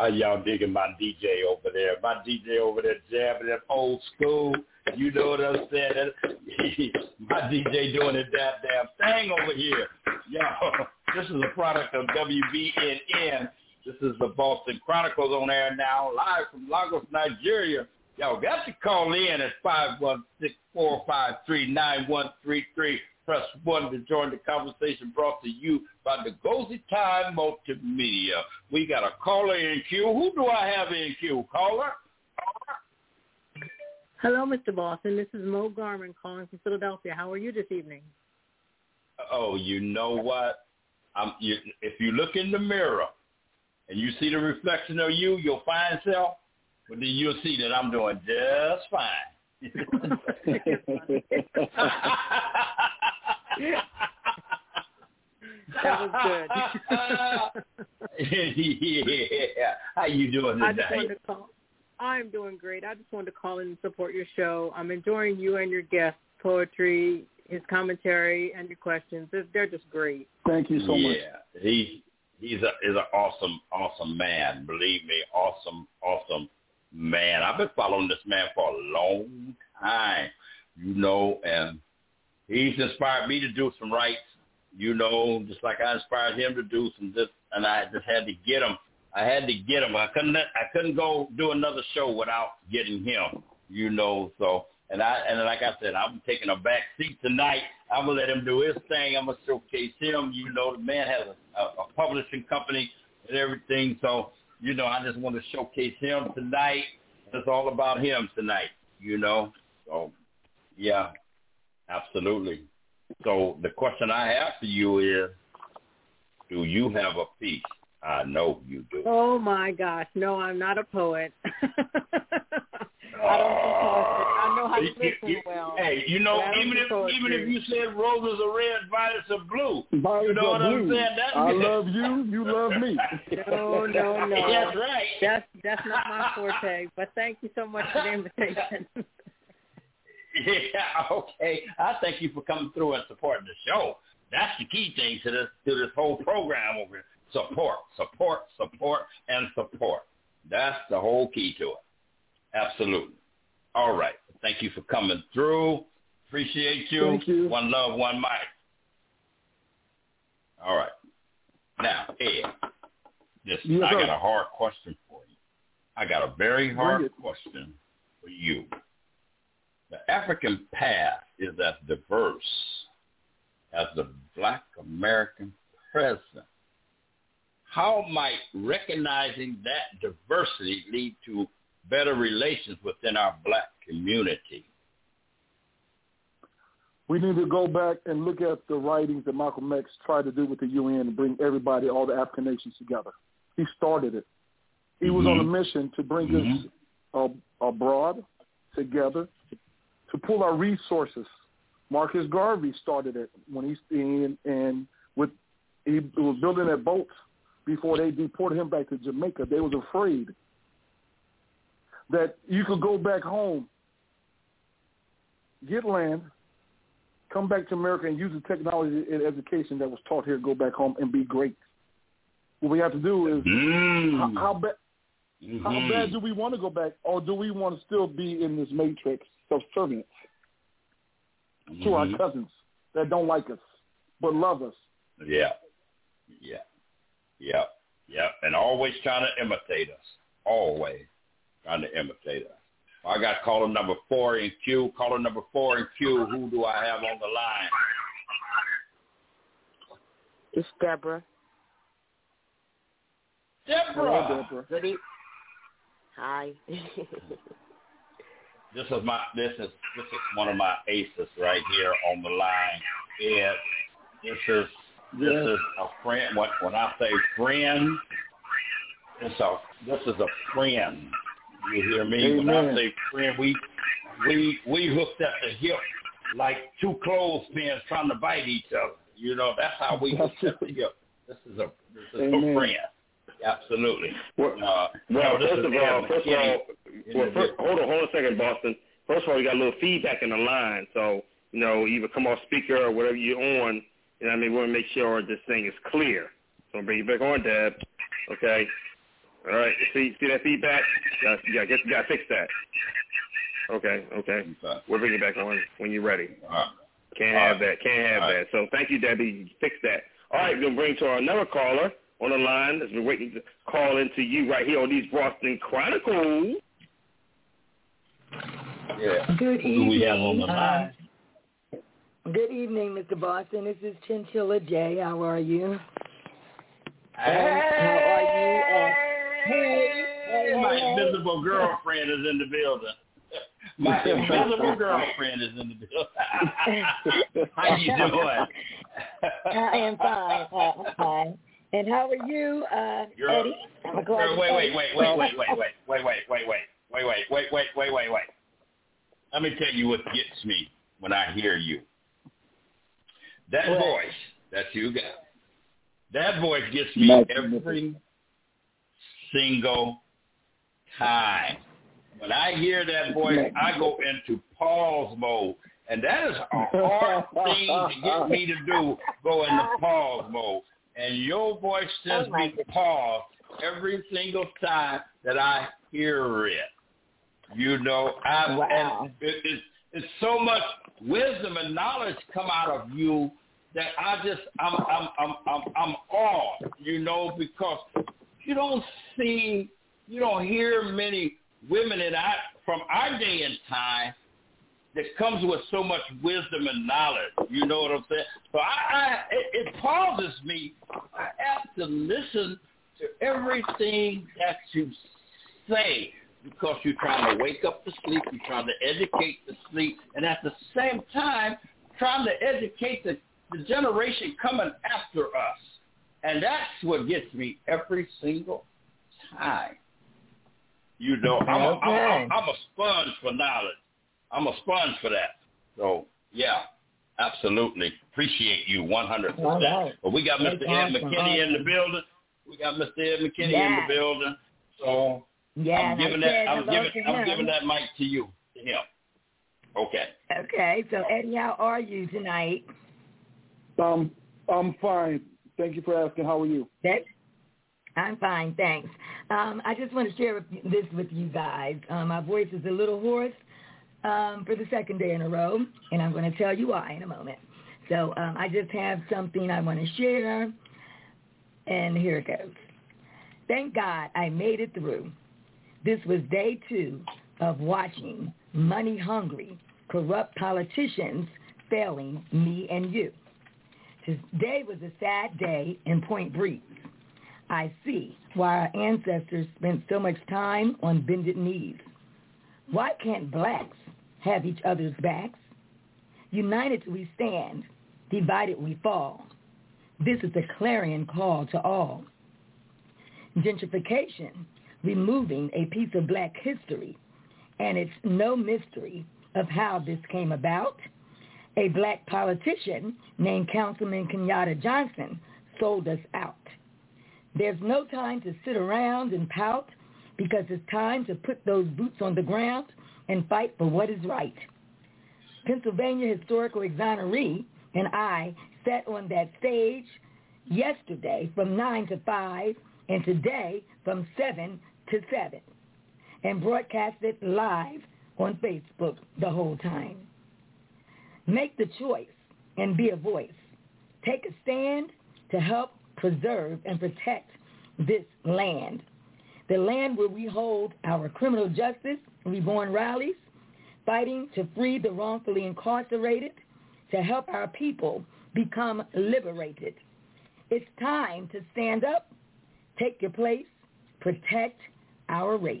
Speaker 5: How y'all digging my DJ over there? My DJ over there jamming that old school. You know what I'm saying? My DJ doing the damn thing over here. Y'all, this is a product of WBNN. This is the Boston Chronicles on air now, live from Lagos, Nigeria. Y'all got to call in at 516-453-9133. Press 1 to join the conversation brought to you by Ngozi Time Multimedia. We got a caller in queue. Who do I have in queue? Caller?
Speaker 12: Hello, Mr. Boston. This is Mo Garman calling from Philadelphia. How are you this evening?
Speaker 5: Oh, you know what? If you look in the mirror and you see the reflection of you, your fine self, well, then you'll see that I'm doing just fine.
Speaker 12: That was good.
Speaker 5: Yeah. How you doing today?
Speaker 12: I just wanted to call. I'm doing great. I just wanted to call in and support your show. I'm enjoying you and your guest's poetry, his commentary, and your questions. They're just great.
Speaker 6: Thank you so much.
Speaker 5: Yeah, he's an awesome man. Believe me, awesome man. I've been following this man for a long time, and he's inspired me to do some rights, just like I inspired him to do some this, and I just had to get him. I couldn't go do another show without getting him, so. And like I said, I'm taking a back seat tonight. I'm going to let him do his thing. I'm going to showcase him. The man has a publishing company and everything. So, I just want to showcase him tonight. It's all about him tonight, So, yeah, absolutely. So the question I have for you is, do you have a piece? I know you do.
Speaker 12: Oh, my gosh. No, I'm not a poet. I don't do poetry. I know how to listen well.
Speaker 5: Hey, even if you said roses are red, violets are blue.
Speaker 6: Violets
Speaker 5: what
Speaker 6: are
Speaker 5: I'm
Speaker 6: blue.
Speaker 5: saying?
Speaker 6: I love you. You love me.
Speaker 12: No.
Speaker 5: That's right.
Speaker 12: That's not my forte. But thank you so much for the invitation.
Speaker 5: Yeah, okay. I thank you for coming through and supporting the show. That's the key thing to this whole program over here. Support, and support. That's the whole key to it. Absolutely. All right. Thank you for coming through. Appreciate you.
Speaker 6: Thank you.
Speaker 5: One love, one mic. All right. Now, Ed, I got a hard question for you. I got a very hard question for you. The African past is as diverse as the Black American present. How might recognizing that diversity lead to better relations within our Black community?
Speaker 6: We need to go back and look at the writings that Malcolm X tried to do with the UN and bring everybody, all the African nations together. He started it. He was on a mission to bring us abroad together, to pull our resources. Marcus Garvey started it when he was building that boat before they deported him back to Jamaica. They was afraid that you could go back home, get land, come back to America and use the technology and education that was taught here, go back home and be great. What we have to do is, how bad do we want to go back, or do we want to still be in this matrix of servants to our cousins that don't like us but love us?
Speaker 5: Yeah. And always trying to imitate us. Always trying to imitate us. I got caller number 4 in queue. Caller number 4 in queue. Who do I have on the line?
Speaker 10: It's Deborah.
Speaker 5: Deborah.
Speaker 6: Hello, Deborah.
Speaker 10: Hi.
Speaker 5: This is one of my aces right here on the line. Yeah, this is a friend. When I say friend, this is a friend. You hear me?
Speaker 6: Amen.
Speaker 5: When I say friend, we hooked at the hip like two clothespins trying to bite each other. That's how we hooked at the hip. This is a friend. Absolutely.
Speaker 11: First of all, hold on a second, Boston. First of all, you got a little feedback in the line, so either come off speaker or whatever you're on. We want to make sure this thing is clear. So bring you back on, Deb. Okay. All right. See that feedback? You gotta fix that. Okay. We'll bring it back on when you're ready. Can't have that. So thank you, Debbie. Fix that. All right, we're going to bring to another caller on the line that's been waiting to call into you right here on these Boston Chronicles.
Speaker 2: Yeah. Good evening.
Speaker 5: Who we have on the line?
Speaker 2: Good evening, Mr. Boston. This is Chinchilla J. How are you?
Speaker 5: Hey,
Speaker 2: how are you?
Speaker 5: My invisible girlfriend is in the building. My invisible girlfriend is in the building. How you doing?
Speaker 2: I am fine. I'm fine. And how are you, Eddie?
Speaker 5: Wait. Let me tell you what gets me when I hear you. That voice that you got. That voice gets me every single time. When I hear that voice, I go into pause mode. And that is a hard thing to get me to do, go into pause mode. And your voice sends me to pause every single time that I hear it. You know, and it's so much wisdom and knowledge come out of you that I'm awed, you know, because you don't hear many women from our day and time that comes with so much wisdom and knowledge. You know what I'm saying? So it pauses me. I have to listen to everything that you say because you're trying to wake up the sleep, you're trying to educate the sleep, and at the same time trying to educate the generation coming after us. And that's what gets me every single time. You know, I'm a sponge for knowledge. I'm a sponge for that. So, yeah, absolutely. Appreciate you 100%. Right. But we got Mr. Ed McKinney in the building. In the building. So I'm giving that mic to you, to him. Okay.
Speaker 2: Okay. So, Eddie, how are you tonight?
Speaker 6: I'm fine. Thank you for asking. How are you?
Speaker 2: I'm fine, thanks. I just want to share this with you guys. My voice is a little hoarse for the second day in a row, and I'm going to tell you why in a moment. So I just have something I want to share, and here it goes. Thank God I made it through. This was day 2 of watching money-hungry, corrupt politicians failing me and you. Today was a sad day in Point Breeze. I see why our ancestors spent so much time on bended knees. Why can't blacks have each other's backs? United we stand, divided we fall. This is a clarion call to all. Gentrification, removing a piece of black history, and it's no mystery of how this came about. A black politician named Councilman Kenyatta Johnson sold us out. There's no time to sit around and pout because it's time to put those boots on the ground and fight for what is right. Pennsylvania historical exoneree and I sat on that stage yesterday from 9 to 5 and today from 7 to 7 and broadcasted live on Facebook the whole time. Make the choice and be a voice. Take a stand to help preserve and protect this land, the land where we hold our criminal justice reborn rallies, fighting to free the wrongfully incarcerated, to help our people become liberated. It's time to stand up, take your place, protect our race.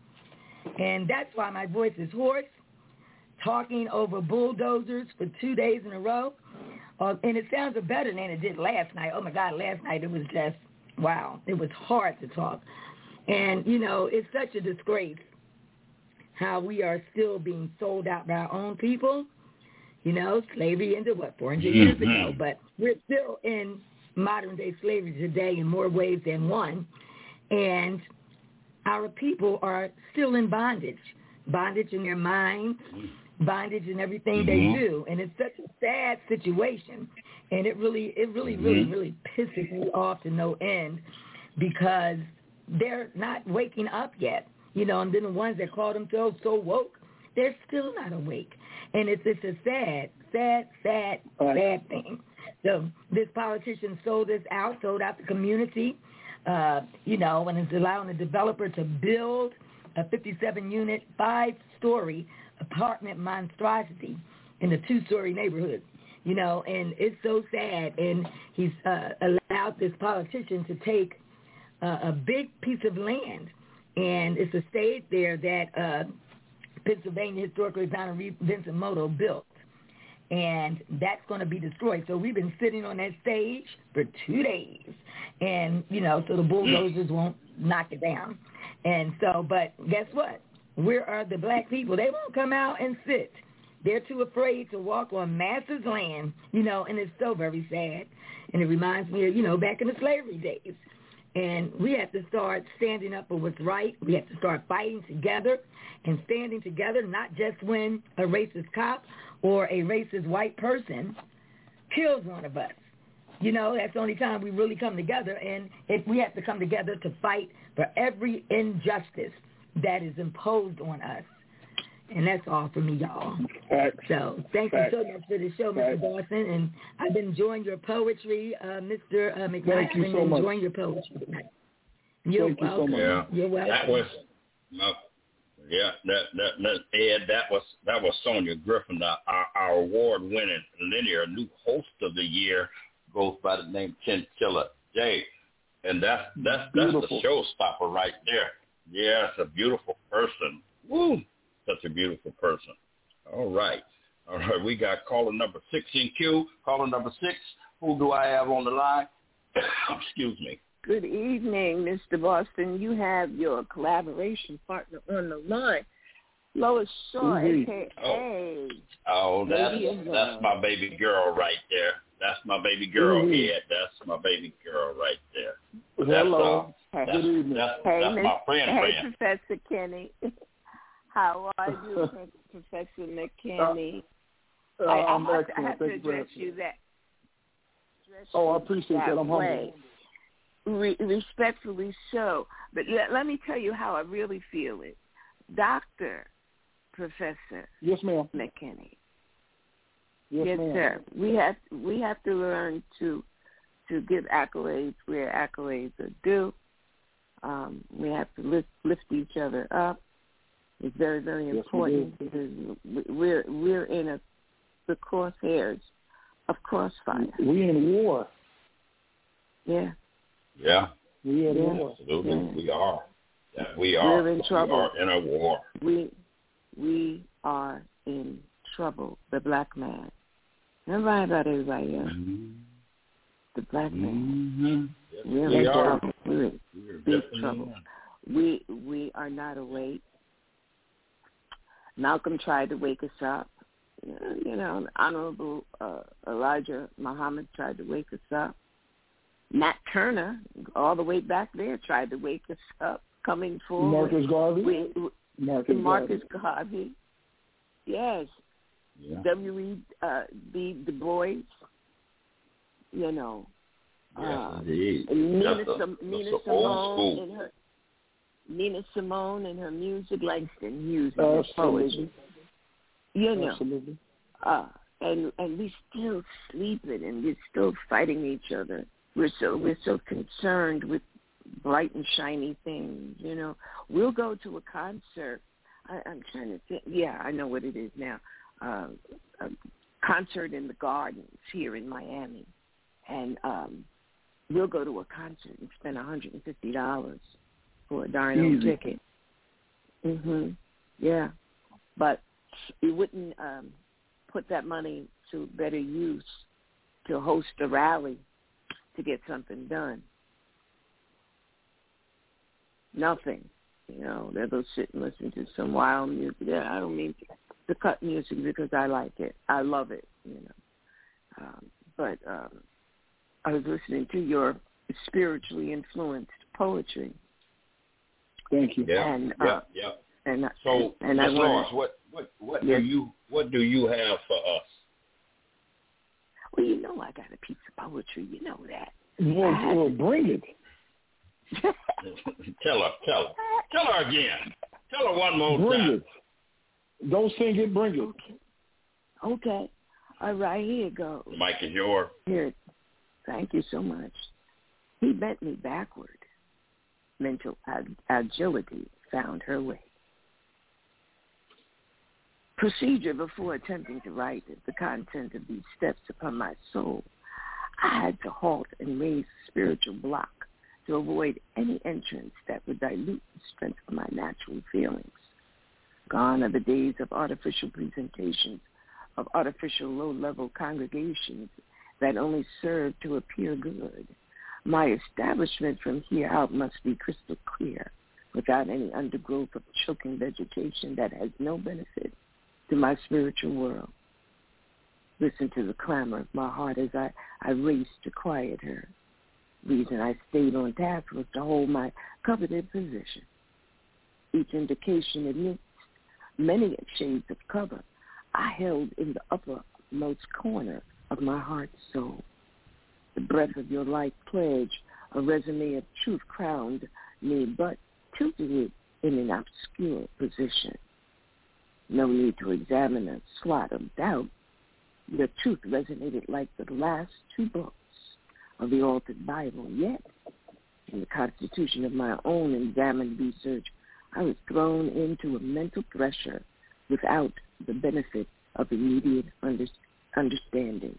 Speaker 2: And that's why my voice is hoarse, talking over bulldozers for 2 days in a row. And it sounds better than it did last night. Oh, my God, last night it was just, wow. It was hard to talk. And, you know, it's such a disgrace how we are still being sold out by our own people. You know, slavery ended, 400 years ago? But we're still in modern-day slavery today in more ways than one. And our people are still in bondage in their minds, bondage in everything they do, and it's such a sad situation, and it really pisses me off to no end because they're not waking up yet, and then the ones that call themselves so woke, they're still not awake. And it's a sad thing. So this politician sold out the community, and is allowing the developer to build a 57-unit, 5-story apartment monstrosity in a 2-story neighborhood, and it's so sad. And he's allowed this politician to take a big piece of land, and it's a stage there that Pennsylvania Historical Examiner Vincent Moto built, and that's going to be destroyed. So we've been sitting on that stage for 2 days, and, so the bulldozers won't knock it down. And so, but guess what? Where are the black people? They won't come out and sit. They're too afraid to walk on massive land, and it's so very sad. And it reminds me of, back in the slavery days. And we have to start standing up for what's right. We have to start fighting together and standing together, not just when a racist cop or a racist white person kills one of us. That's the only time we really come together. And we have to come together to fight for every injustice that is imposed on us. And that's all for me, y'all. So thank you so much for the show, Mr. Dawson. And I've been enjoying your poetry, Mr. McKnight.
Speaker 6: Thank you so much.
Speaker 2: Enjoying your poetry tonight. You're welcome.
Speaker 5: So much. Yeah.
Speaker 2: You're welcome.
Speaker 5: That was, Ed, that was Sonia Griffin, our award-winning linear new host of the year, goes by the name Chinchilla J. And that's the showstopper right there. Yeah, it's a beautiful person. Woo! Such a beautiful person. All right. We got caller number 6 in queue. Caller number 6. Who do I have on the line? Excuse me.
Speaker 13: Good evening, Mr. Boston. You have your collaboration partner on the line, Lois Shaw, a.k.a.
Speaker 5: Oh, that's my baby girl right there. That's my baby girl, Ed. That's my baby girl right there.
Speaker 6: Hello.
Speaker 5: That's my friend.
Speaker 13: Hey, Professor Kenny. How are you, Professor McKinney? I have to address you that.
Speaker 6: I appreciate that. I'm humble.
Speaker 13: Respectfully so. But let me tell you how I really feel it. Dr. Professor
Speaker 6: Yes, ma'am.
Speaker 13: McKinney.
Speaker 6: Yes, ma'am.
Speaker 13: Sir. We have to learn to give accolades where accolades are due. We have to lift each other up. It's very, very important because we're in the crosshairs of crossfire.
Speaker 6: We're in war.
Speaker 13: Yeah.
Speaker 5: Yeah.
Speaker 6: We're in war.
Speaker 5: Absolutely. Yeah. We are. Yeah, we
Speaker 13: are. We're in trouble.
Speaker 5: We are in a war.
Speaker 13: We are in trouble. The black man. Never mind about everybody else.
Speaker 5: Mm-hmm.
Speaker 13: The black man.
Speaker 5: Mm-hmm. Yes,
Speaker 13: we're in
Speaker 5: are.
Speaker 13: trouble. We're in big trouble. We are not awake. Malcolm tried to wake us up. Honorable Elijah Muhammad tried to wake us up. Nat Turner, all the way back there, tried to wake us up, coming forward.
Speaker 6: Marcus Garvey?
Speaker 13: Marcus Garvey. Yes.
Speaker 5: Yeah.
Speaker 13: W.E.B. Du Bois. Nina Simone and her music, Langston Hughes and her poetry.
Speaker 6: Absolutely.
Speaker 13: And we still sleeping and we're still fighting each other. We're so concerned with bright and shiny things. We'll go to a concert. I'm trying to think. Yeah, I know what it is now. A concert in the Gardens here in Miami, and we'll go to a concert and spend $150 for a darn old ticket. Yeah, but we wouldn't put that money to better use to host a rally to get something done. Nothing. They'll go sit and listen to some wild music. Yeah, I don't mean to cut music because I like it. I love it, But I was listening to your spiritually influenced poetry.
Speaker 6: Thank you.
Speaker 5: Yeah.
Speaker 13: And,
Speaker 5: And so, Ms. Lawrence, what do you have for us?
Speaker 13: Well, I got a piece of poetry. You know that.
Speaker 6: Well, bring it.
Speaker 5: Tell her again. Tell her one more
Speaker 6: Bring
Speaker 5: time.
Speaker 6: it. Don't sing it, bring it.
Speaker 13: Okay. All right, here it goes.
Speaker 5: The mic is yours.
Speaker 13: Here. Thank you so much. He bent me backward. Mental agility found her way. Procedure before attempting to write the content of these steps upon my soul. I had to halt and raise a spiritual block to avoid any entrance that would dilute the strength of my natural feelings. Gone are the days of artificial presentations, of artificial low-level congregations that only serve to appear good. My establishment from here out must be crystal clear, without any undergrowth of choking vegetation that has no benefit to my spiritual world. Listen to the clamor of my heart as I raced to quiet her. Reason I stayed on task was to hold my coveted position. Each indication amidst many shades of cover I held in the uppermost corner of my heart's soul. The breath of your light pledge, a resume of truth crowned me, but tilted it in an obscure position. No need to examine a slot of doubt. The truth resonated like the last two books of the altered Bible. Yet, in the constitution of my own examined research, I was thrown into a mental pressure without the benefit of immediate understanding.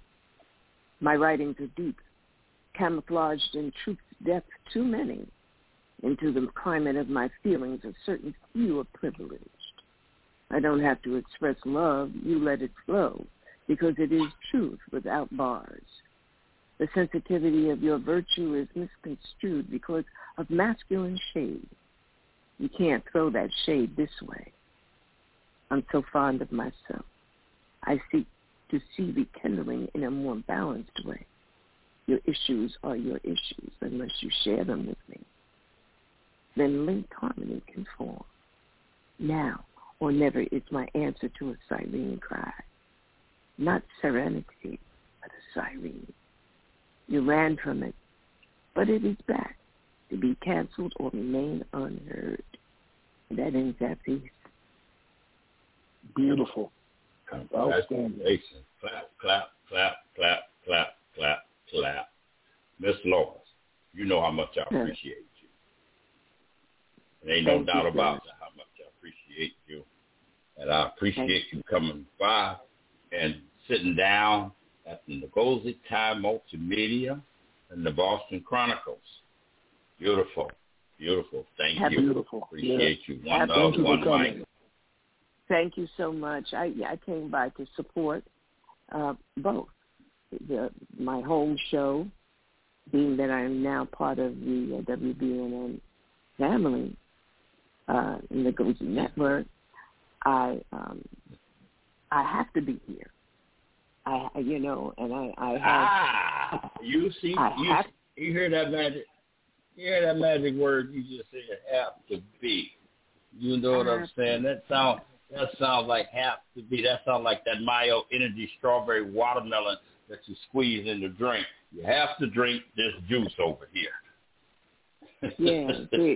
Speaker 13: My writings are deep, camouflaged in truth's depth too many. Into the climate of my feelings, a certain few are privileged. I don't have to express love, you let it flow, because it is truth without bars. The sensitivity of your virtue is misconstrued because of masculine shade. You can't throw that shade this way. I'm so fond of myself. I seek to see rekindling in a more balanced way. Your issues are your issues unless you share them with me. Then linked harmony can form. Now or never is my answer to a siren cry. Not serenity, but a siren. You ran from it, but it is back to be canceled or remain unheard. And that ends that piece.
Speaker 6: Beautiful. Outstanding.
Speaker 5: Clap, clap, clap, clap, clap, clap, clap. Miss Lois, you know how much I appreciate you. There ain't no doubt about it, how much I appreciate you. And I appreciate you coming by and sitting down at the Ngozi Time Multimedia and the Boston Chronicles. Beautiful. Beautiful. Thank you.
Speaker 6: Beautiful.
Speaker 5: Appreciate you. One
Speaker 6: Thank
Speaker 5: love,
Speaker 6: you
Speaker 5: one
Speaker 6: for coming.
Speaker 5: mic.
Speaker 13: Thank you so much. I came by to support both. My home show, being that I am now part of the WBNN family in the Ngozi Network, I have to be here.
Speaker 5: You see, you hear that magic? You hear that magic word you just said, have to be. You know what I'm saying? That sounds like have to be. That sounds like that Mayo Energy strawberry watermelon that you squeeze in the drink. You have to drink this juice over here.
Speaker 13: Yeah,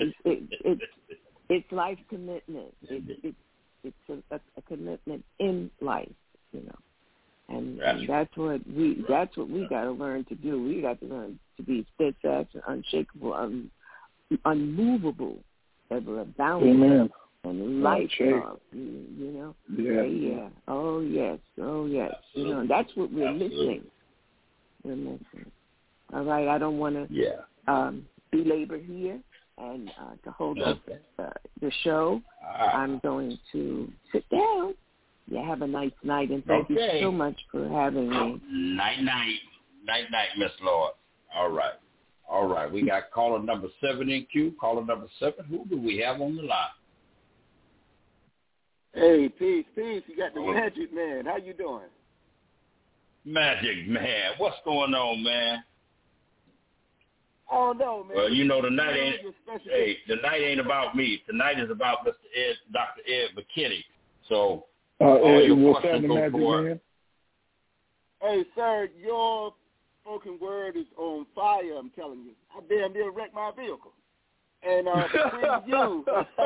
Speaker 13: it's life commitment. It's a commitment in life, you know. And that's what we got to learn to do. We got to learn to be steadfast and unshakable, unmovable, ever abounding.
Speaker 6: Amen.
Speaker 13: And lifelong, you know. Yeah. Oh yes. You know, that's what we're missing. We're missing. All right. I don't want to belabor here and to hold up the show. I'm going to sit down. Yeah, have a nice night, and thank you so much for having me.
Speaker 5: Night, Miss Lord. All right. We got caller number 7 in queue. Caller number 7. Who do we have on the line?
Speaker 14: Hey, peace. You got the Magic Man. How you doing?
Speaker 5: Magic Man. What's going on, man?
Speaker 14: Oh, no, man.
Speaker 5: Well, you know, tonight ain't about me. Tonight is about Dr. Ed McKinney. So,
Speaker 6: what's that, the Magic Man?
Speaker 14: Hey, sir, your spoken word is on fire, I'm telling you. I damn near wrecked my vehicle. And between you,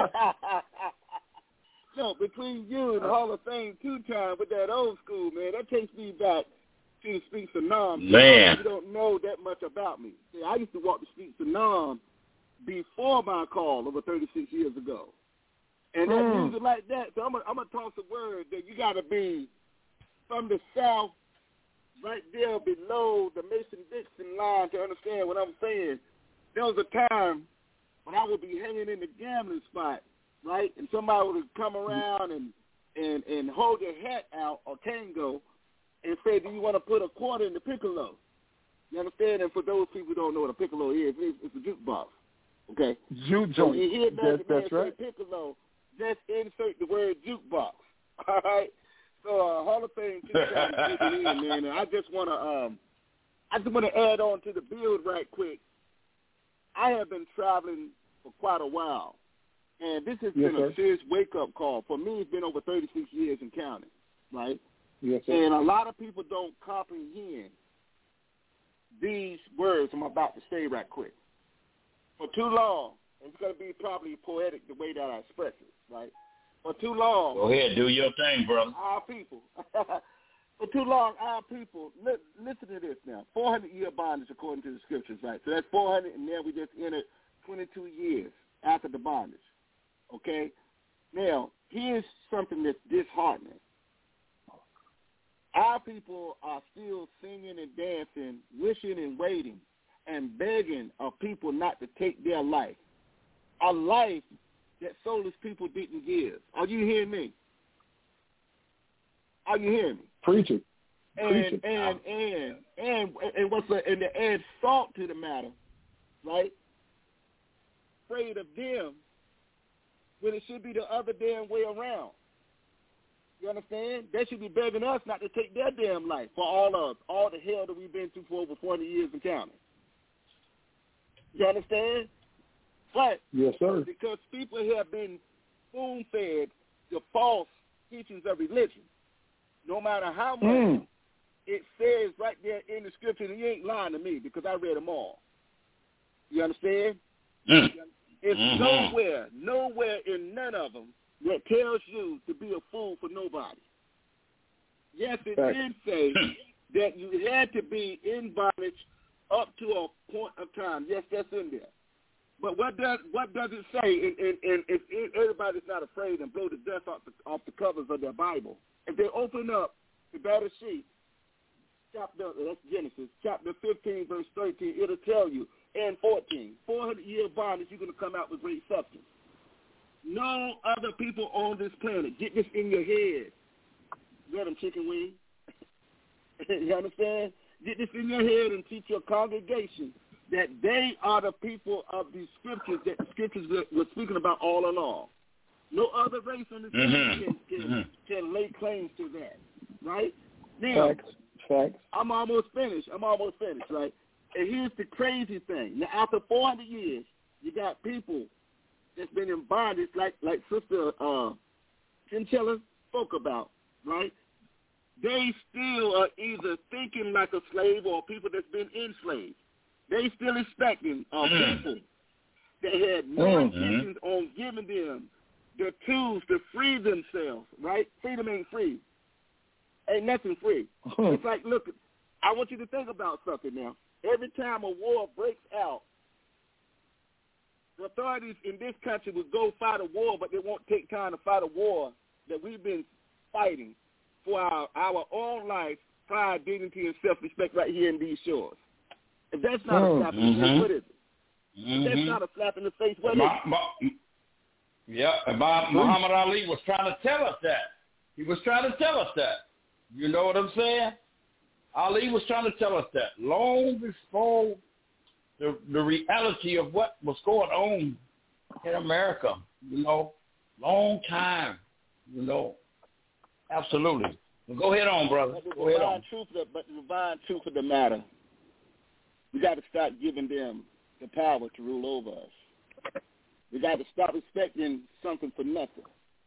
Speaker 14: no, between you and the Hall of Fame 2-time with that old school, man, that takes me back to the streets of Nam.
Speaker 5: Man.
Speaker 14: You don't know that much about me. See, I used to walk the streets of Nam before my call over 36 years ago. And that music like that, so I'm gonna toss a word that you got to be from the South, right there below the Mason-Dixon line to understand what I'm saying. There was a time when I would be hanging in the gambling spot, right, and somebody would come around and hold their hat out or tango and say, do you want to put a quarter in the piccolo? You understand? And for those people who don't know what a piccolo is, it's a jukebox, okay?
Speaker 6: Juke
Speaker 14: So
Speaker 6: joint.
Speaker 14: you hear that man
Speaker 6: That's right.
Speaker 14: say piccolo, just insert the word jukebox, all right? So Hall of Fame 2-time Jubilee, man, and I just want to add on to the build right quick. I have been traveling for quite a while, and this has been a serious wake-up call. For me, it's been over 36 years and counting, right?
Speaker 6: Yes, sir.
Speaker 14: And a lot of people don't comprehend these words I'm about to say right quick. For too long, and it's going to be probably poetic the way that I express it, right? For too long.
Speaker 5: Go ahead, do your thing, brother.
Speaker 14: Our people. For too long, our people, listen to this now, 400-year bondage according to the scriptures, right? So that's 400, and now we just entered 22 years after the bondage, okay? Now, here's something that's disheartening. Our people are still singing and dancing, wishing and waiting, and begging of people not to take their life, a life that soulless people didn't give. Are you hearing me? Are you hearing me?
Speaker 6: Preach it.
Speaker 14: And what's and to add salt to the matter, right? Afraid of them when it should be the other damn way around. You understand? They should be begging us not to take their damn life for all the hell that we've been through for over 40 years and counting. You understand? But
Speaker 6: yes, sir.
Speaker 14: Because people have been spoon-fed the false teachings of religion, no matter how much it says right there in the scripture, and you ain't lying to me because I read them all. You understand? It's nowhere in none of them that tells you to be a fool for nobody. Yes, it did say that you had to be in bondage up to a point of time. Yes, that's in there. But what does it say? And if everybody's not afraid and blow the dust off the covers of their Bible, if they open up the Bereshit, that's Genesis, chapter 15, verse 13, it'll tell you, and 14, 400-year bondage, you're going to come out with great substance. No other people on this planet, get this in your head. You got them chicken wings? You understand? Get this in your head and teach your congregation that they are the people of these scriptures that the scriptures were speaking about all along. No other race on this planet can lay claims to that, right? Now,
Speaker 6: Facts.
Speaker 14: I'm almost finished, right? And here's the crazy thing. Now, after 400 years, you got people that's been in bondage, like Sister Chinchilla spoke about, right? They still are either thinking like a slave or people that's been enslaved. They still expecting people that had no intentions on giving them the tools to free themselves, right? Freedom ain't free. Ain't nothing free. It's like, look, I want you to think about something now. Every time a war breaks out, the authorities in this country would go fight a war, but they won't take time to fight a war that we've been fighting for our own life, pride, dignity, and self-respect right here in these shores. If that's not a slap in the face, what is it? If that's not a slap in the face, what is it?
Speaker 5: Yeah, Muhammad Ali was trying to tell us that. He was trying to tell us that. You know what I'm saying? Ali was trying to tell us that long before the reality of what was going on in America, you know, long time, you know. Absolutely. Well, go ahead on, brother. Go ahead on.
Speaker 14: But the divine truth of the matter, we got to start giving them the power to rule over us. We got to stop expecting something for nothing.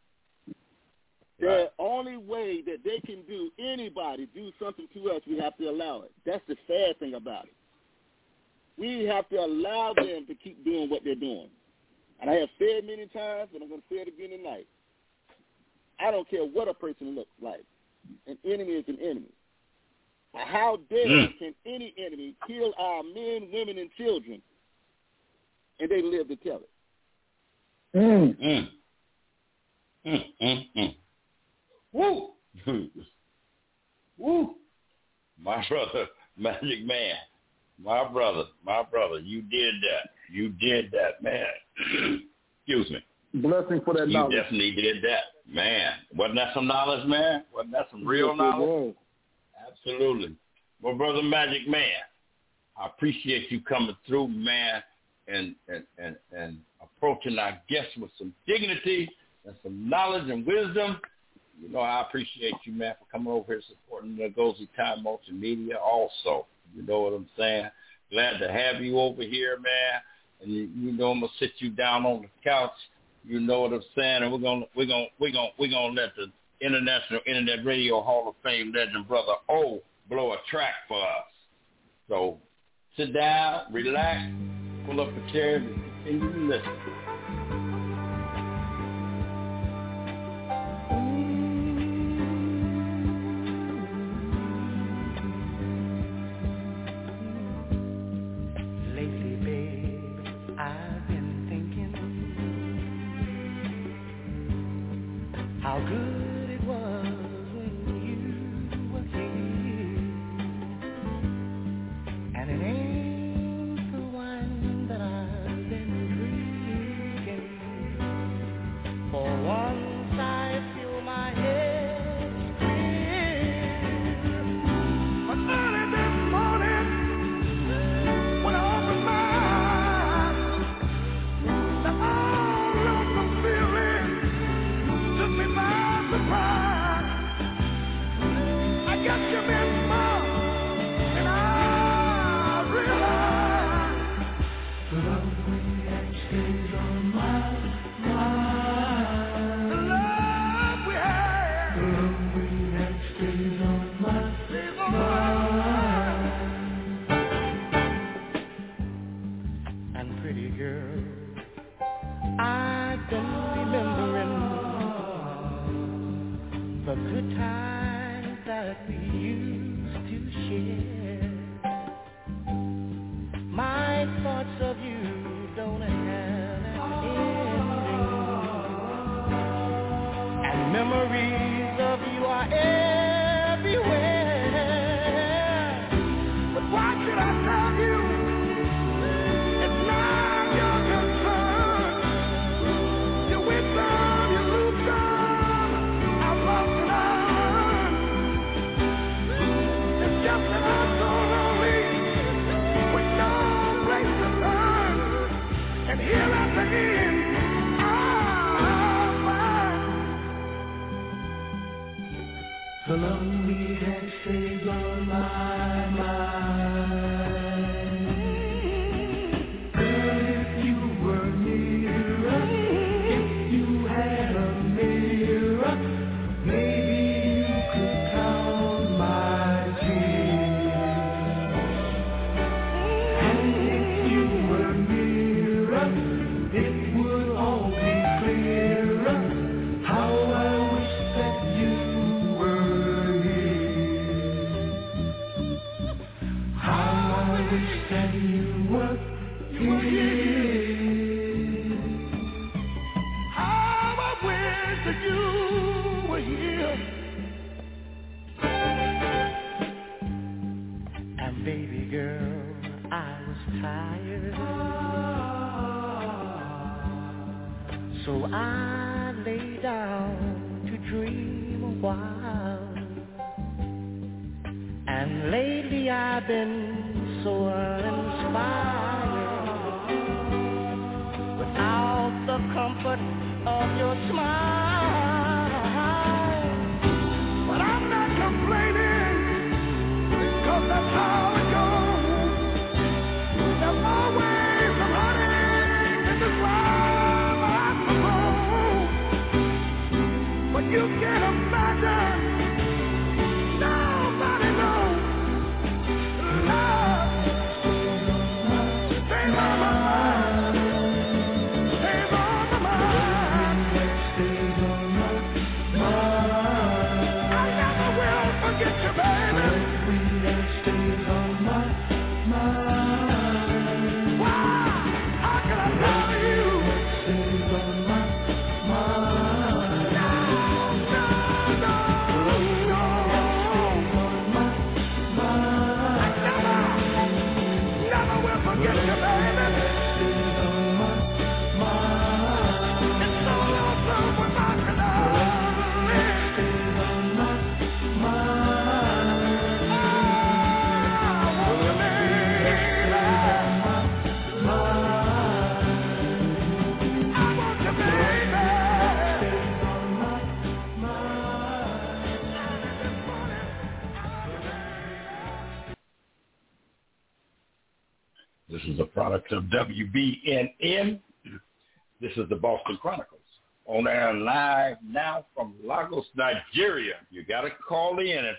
Speaker 14: The only way that they can do something to us, we have to allow it. That's the sad thing about it. We have to allow them to keep doing what they're doing. And I have said many times, and I'm going to say it again tonight, I don't care what a person looks like. An enemy is an enemy. How dare can any enemy kill our men, women, and children, and they live to tell it?
Speaker 5: Woo! Woo! My brother, Magic Man. My brother, you did that. You did that, man. Excuse me.
Speaker 6: Blessing for that knowledge.
Speaker 5: You definitely did that, man. Wasn't that some knowledge, man? Wasn't that some real knowledge? Absolutely. Well, brother Magic Man, I appreciate you coming through, man, and approaching our guests with some dignity and some knowledge and wisdom. You know, I appreciate you, man, for coming over here supporting the Ngozi Time Multimedia also. You know what I'm saying? Glad to have you over here, man. And you know I'm gonna sit you down on the couch. You know what I'm saying? And we're gonna let the International Internet Radio Hall of Fame legend Brother O blow a track for us. So sit down, relax, pull up a chair, and continue to listen.
Speaker 8: How good it was when you were here, and it ain't the one that I've been drinking. For once I feel my head spin, but early this morning when I opened my eyes, the all of the feeling took me by surprise. I got you in more, and I realized the love we had stays on my mind. The love we had stays on my mind. And pretty girl, I've been remembering the good times that we used to share. My thoughts of you don't have an ending, and memories of you are everywhere. But why should I tell you? It's not your concern. You win some, you lose some. I'm lost and it's just that I'm so lonely with no place to turn. And here at the end of the lonely that stays on my mind. Girl, if you were nearer, if you had a mirror, maybe you could count my tears. And if you were nearer, it would all be clearer. How I wish that you were here. How I wish that you were here. How I wish that you were here. And baby girl, I was tired, so I lay down to dream a while. And lately I've been so uninspired without the comfort of your smile. But I'm not complaining, 'cause that's how it goes. There's always some honey in this life, I suppose. But you can't imagine, nobody knows love stays on my mind, stays
Speaker 5: This is a product of WBNN. This is the Boston Chronicles. On air live now from Lagos, Nigeria. You got to call in at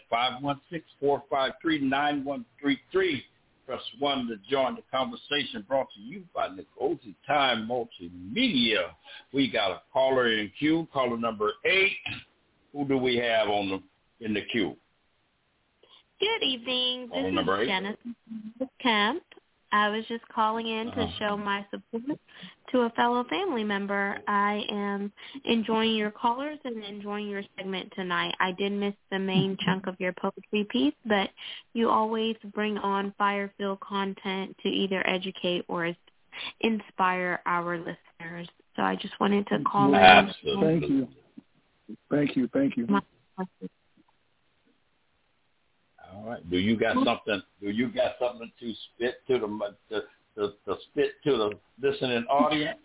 Speaker 5: 516-453-9133. Press 1 to join the conversation, brought to you by Nicole Time Multimedia. We got a caller in queue, caller number 8. Who do we have in the queue?
Speaker 15: Good evening. This
Speaker 5: Number
Speaker 15: is
Speaker 5: 8.
Speaker 15: Genesis Kemp. I was just calling in to show my support to a fellow family member. I am enjoying your callers and enjoying your segment tonight. I did miss the main chunk of your poetry piece, but you always bring on fire-filled content to either educate or inspire our listeners. So I just wanted to call in.
Speaker 5: Absolutely.
Speaker 6: Thank you.
Speaker 5: All right. Do you got something to spit to the listening audience?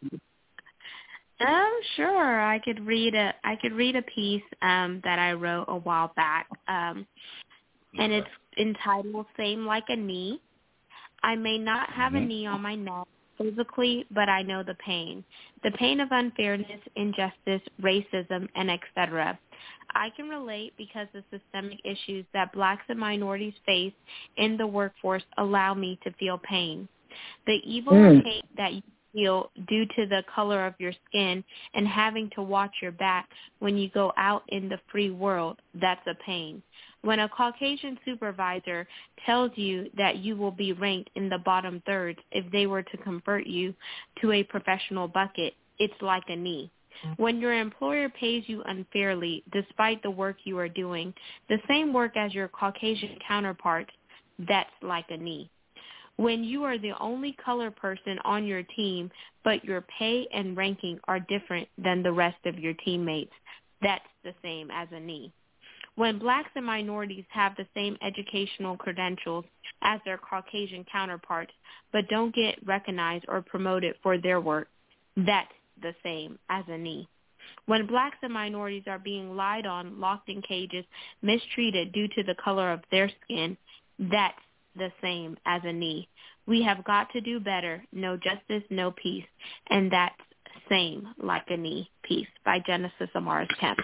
Speaker 15: Sure. I could read a piece that I wrote a while back, and it's entitled "Same Like a Knee." I may not have a knee on my neck physically, but I know the pain of unfairness, injustice, racism, and etc. I can relate because the systemic issues that blacks and minorities face in the workforce allow me to feel pain. The evil and hate that you feel due to the color of your skin and having to watch your back when you go out in the free world, that's a pain. When a Caucasian supervisor tells you that you will be ranked in the bottom thirds if they were to convert you to a professional bucket, it's like a knee. When your employer pays you unfairly despite the work you are doing, the same work as your Caucasian counterparts, that's like a knee. When you are the only color person on your team, but your pay and ranking are different than the rest of your teammates, that's the same as a knee. When blacks and minorities have the same educational credentials as their Caucasian counterparts, but don't get recognized or promoted for their work, that's the same as a knee. When blacks and minorities are being lied on, locked in cages, mistreated due to the color of their skin, that's the same as a knee. We have got to do better. No justice, no peace. And that's Same Like a Knee. Peace. By Genesis Amaris Kemp.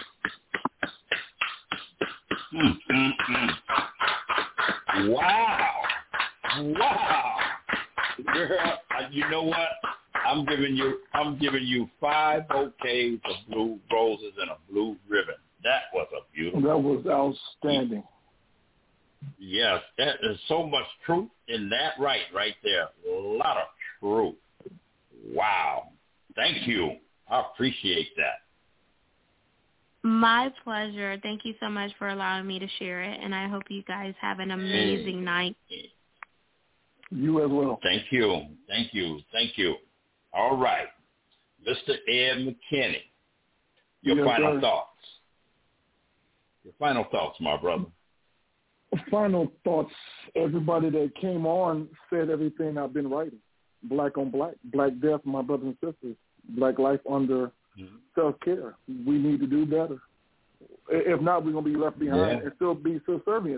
Speaker 5: Wow. Girl, you know what? I'm giving you 5 bouquets of blue roses and a blue ribbon. That was a beautiful.
Speaker 6: That was outstanding.
Speaker 5: Yes, there's so much truth in that right there. A lot of truth. Wow. Thank you. I appreciate that.
Speaker 15: My pleasure. Thank you so much for allowing me to share it, and I hope you guys have an amazing night.
Speaker 6: You as well.
Speaker 5: Thank you. All right. Mr. Ed McKinney, your final thoughts, my brother.
Speaker 6: Final thoughts. Everybody that came on said everything I've been writing. Black on black, black death, my brothers and sisters. Black life under self-care. We need to do better. If not, we're going to be left behind and still be subservient.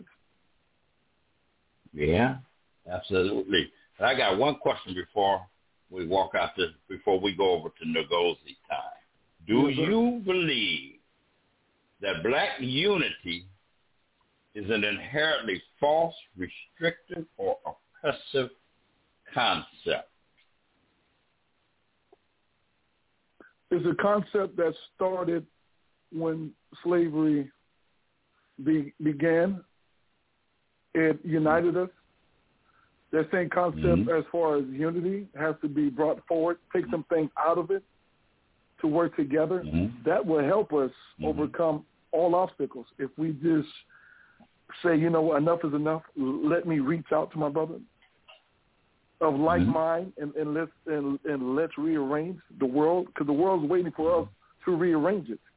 Speaker 5: Yeah, absolutely. I got one question before we go over to Ngozi time. Do you believe that black unity is an inherently false, restrictive, or oppressive concept?
Speaker 6: It's a concept that started when slavery began. It united us. That same concept as far as unity has to be brought forward, take some things out of it to work together. That will help us overcome all obstacles. If we just say, you know what, enough is enough, let me reach out to my brother of like mind and let's rearrange the world, because the world's waiting for us to rearrange it.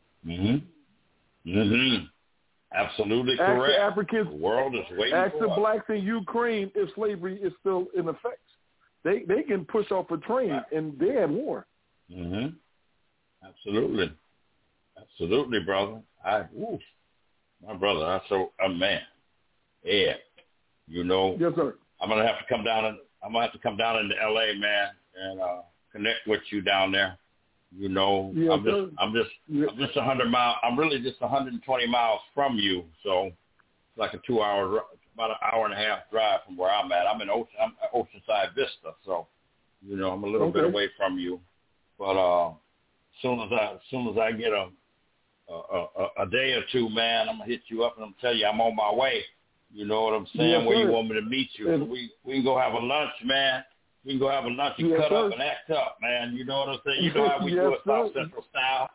Speaker 5: Absolutely
Speaker 6: correct.
Speaker 5: Ask
Speaker 6: the Africans,
Speaker 5: the world is waiting
Speaker 6: ask
Speaker 5: for
Speaker 6: the
Speaker 5: us.
Speaker 6: blacks in Ukraine if slavery is still in effect. They can push off a train and they're at war.
Speaker 5: Absolutely, brother. My brother, man, Ed, you know,
Speaker 6: yes, sir.
Speaker 5: I'm gonna have to come down I'm gonna have to come down into LA, man, and connect with you down there. You know,
Speaker 6: Yeah,
Speaker 5: I'm just 100 miles. I'm really just 120 miles from you, so it's like a 2-hour, about an hour and a half drive from where I'm at. I'm in Oceanside Vista, so you know I'm a little bit away from you. But as soon as I get a day or two, man, I'm gonna hit you up and I'm tell you I'm on my way. You know what I'm saying?
Speaker 6: Yes,
Speaker 5: where
Speaker 6: sir.
Speaker 5: you want me to meet you? So we can go have a lunch, man. We can go have a lunch and cut up and act up, man. You know what I'm saying? You know how we do it, South Central style.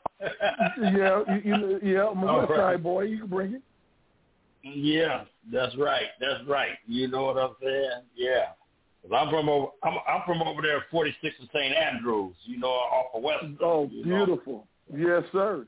Speaker 6: I'm a West Side boy. You can bring it.
Speaker 5: Yeah, that's right. You know what I'm saying? Yeah. 'Cause I'm from over there at 46 and St. Andrews. You know, off of West.
Speaker 6: Oh, beautiful. Yes, sir.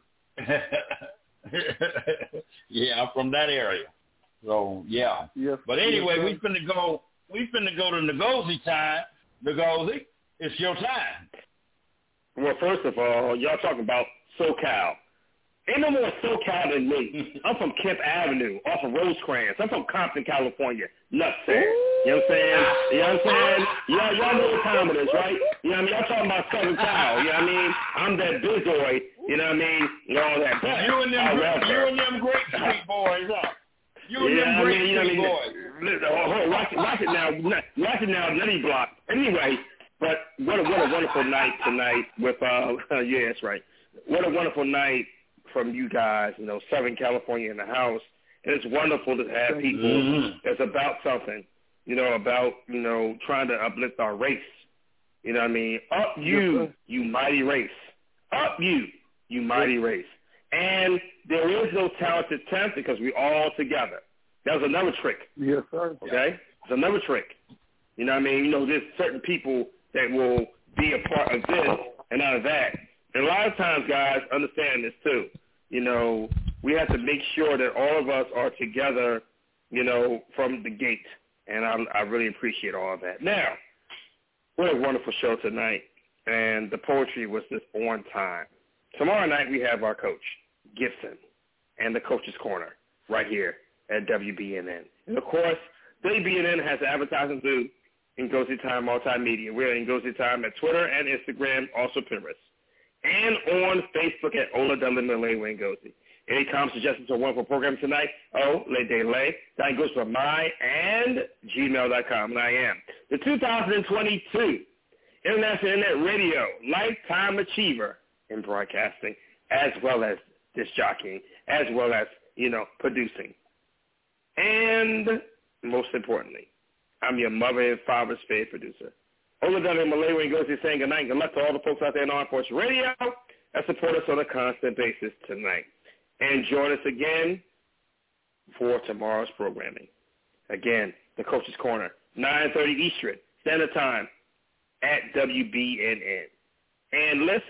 Speaker 5: Yeah, I'm from that area. So yeah.
Speaker 6: Yes.
Speaker 5: But anyway,
Speaker 6: yes,
Speaker 5: we finna go to Ngozi time. Ngozi, it's your time.
Speaker 11: Well, first of all, y'all talking about SoCal. Ain't no more SoCal than me. I'm from Kemp Avenue, off of Rosecrans. I'm from Compton, California. Nutsack. You know what I'm saying? Y'all know what time it is, right? You know what I mean? Y'all talking about Southern Cal. You know what I mean? I'm that bizoid. You know what I mean? And all that. But
Speaker 5: you and them great street boys, huh? You and them great street boys.
Speaker 11: Watch it now. Watch it now, Nutty Block. Anyway, but what a wonderful night tonight with, yeah, that's right. What a wonderful night from you guys, you know, Southern California in the house. And it's wonderful to have people that's about something, you know, about, you know, trying to uplift our race. You know what I mean? Up you, you mighty race. Up you, you mighty race. And there is no talented tenth because we all together. That was another trick.
Speaker 6: Yes, sir.
Speaker 11: Okay? It's another trick. You know what I mean? You know, there's certain people that will be a part of this and not of that. And a lot of times, guys, understand this too. You know, we have to make sure that all of us are together, you know, from the gate. And I really appreciate all of that. Now, what a wonderful show tonight. And the poetry was just on time. Tomorrow night we have our coach, Gibson, and the Coach's Corner right here at WBNN. And, of course, WBNN has advertising too in Ngozi Time Multimedia. We're in Ngozi Time at Twitter and Instagram, also Pinterest. And on Facebook at Ola Dunley Ngozi. Any comments, suggestions, or wonderful program tonight? That goes for my and gmail.com. And I am the 2022 International Internet Radio Lifetime Achiever in broadcasting, as well as disc jockeying, as well as, you know, producing. And most importantly, I'm your mother and father's favorite producer. Oladunley Malawi Ngozi saying good night and good luck to all the folks out there in Armed Forces Radio that support us on a constant basis tonight. And join us again for tomorrow's programming. Again, the Coach's Corner, 9:30 Eastern Standard Time at WBNN. And listen.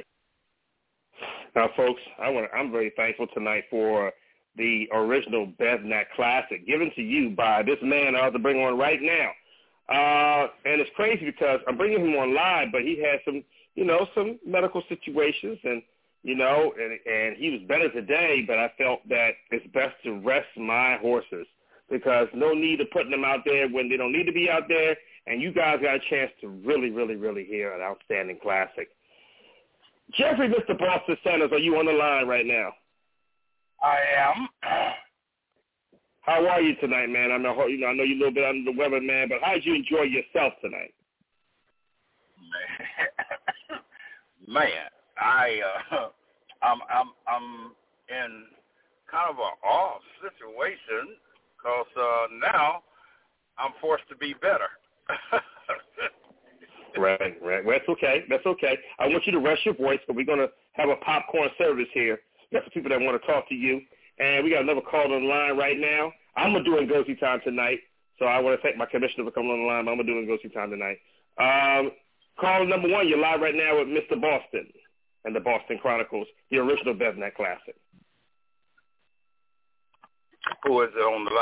Speaker 11: Now, folks, I'm very thankful tonight for the original BevNat Classic given to you by this man I have to bring on right now. And it's crazy because I'm bringing him on live, but he had some, you know, some medical situations and, you know, and he was better today, but I felt that it's best to rest my horses because no need of putting them out there when they don't need to be out there. And you guys got a chance to really, really, really hear an outstanding classic. Jeffrey, Mr. Boston Sanders, are you on the line right now?
Speaker 5: I am.
Speaker 11: How are you tonight, man? I know you're a little bit under the weather, man, but how did you enjoy yourself tonight?
Speaker 5: Man, I'm in kind of an off situation because now I'm forced to be better.
Speaker 11: Right. Well, that's okay. I want you to rest your voice, but we're going to have a popcorn service here. That's the people that want to talk to you. And we got another call on the line right now. I'm going to do Ngozi Time tonight, so I want to thank my commissioner for coming on the line, but I'm going to do Ngozi Time tonight. Call number 1, you're live right now with Mr. Boston and the Boston Chronicles, the original BevNat Classic.
Speaker 5: Who is it on the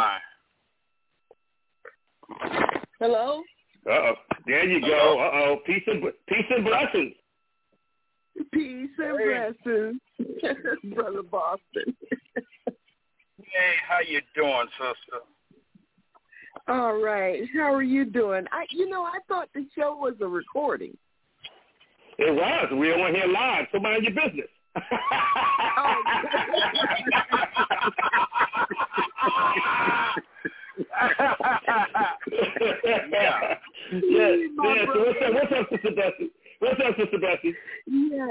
Speaker 5: line?
Speaker 10: Hello?
Speaker 11: Uh-oh. There you go. Uh-oh. Peace and blessings.
Speaker 10: Peace and blessings, Brother Boston.
Speaker 5: Hey, how you doing, sister?
Speaker 10: All right. How are you doing? I thought the show was a recording.
Speaker 11: It was. We don't want to hear live. So mind your business.
Speaker 10: Yeah.
Speaker 11: Yeah. So what's up, Sister Bessie? What's up, Sister Bessie?
Speaker 10: Yeah.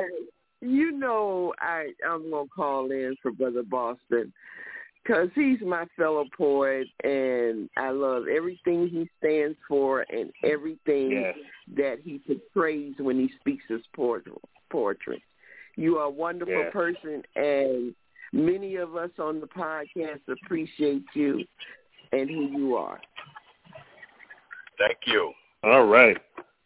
Speaker 10: I'm going to call in for Brother Boston because he's my fellow poet, and I love everything he stands for and everything that he portrays when he speaks his poetry. You are a wonderful person, and many of us on the podcast appreciate you and who you are.
Speaker 5: Thank you.
Speaker 11: All right.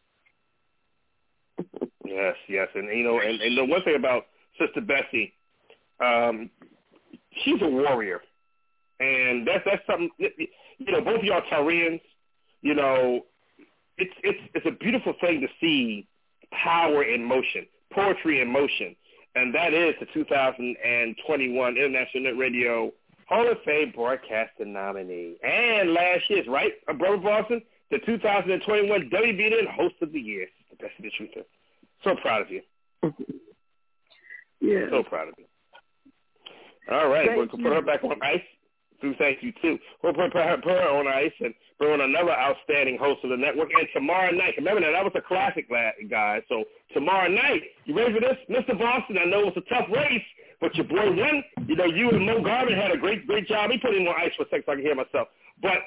Speaker 11: Yes. And, and the one thing about Sister Bessie, she's a warrior. And that's something, both of y'all Tyrians, it's a beautiful thing to see power in motion, poetry in motion. And that is the 2021 International Net Radio Hall of Fame broadcasting nominee. And last year's, right, Brother Boston, the 2021 WBN Host of the Year, the Best of the Truth. So proud of you.
Speaker 10: Yeah.
Speaker 11: So proud of you. All right, we'll put her back on ice. Thank you, too. We'll put her on ice and bring on another outstanding host of the network. And tomorrow night, remember that was a classic, guys. So tomorrow night, you ready for this? Mr. Boston, I know it's a tough race, but your boy won. You and Mo Garvin had a great job. He put him on ice for a second so I can hear myself. But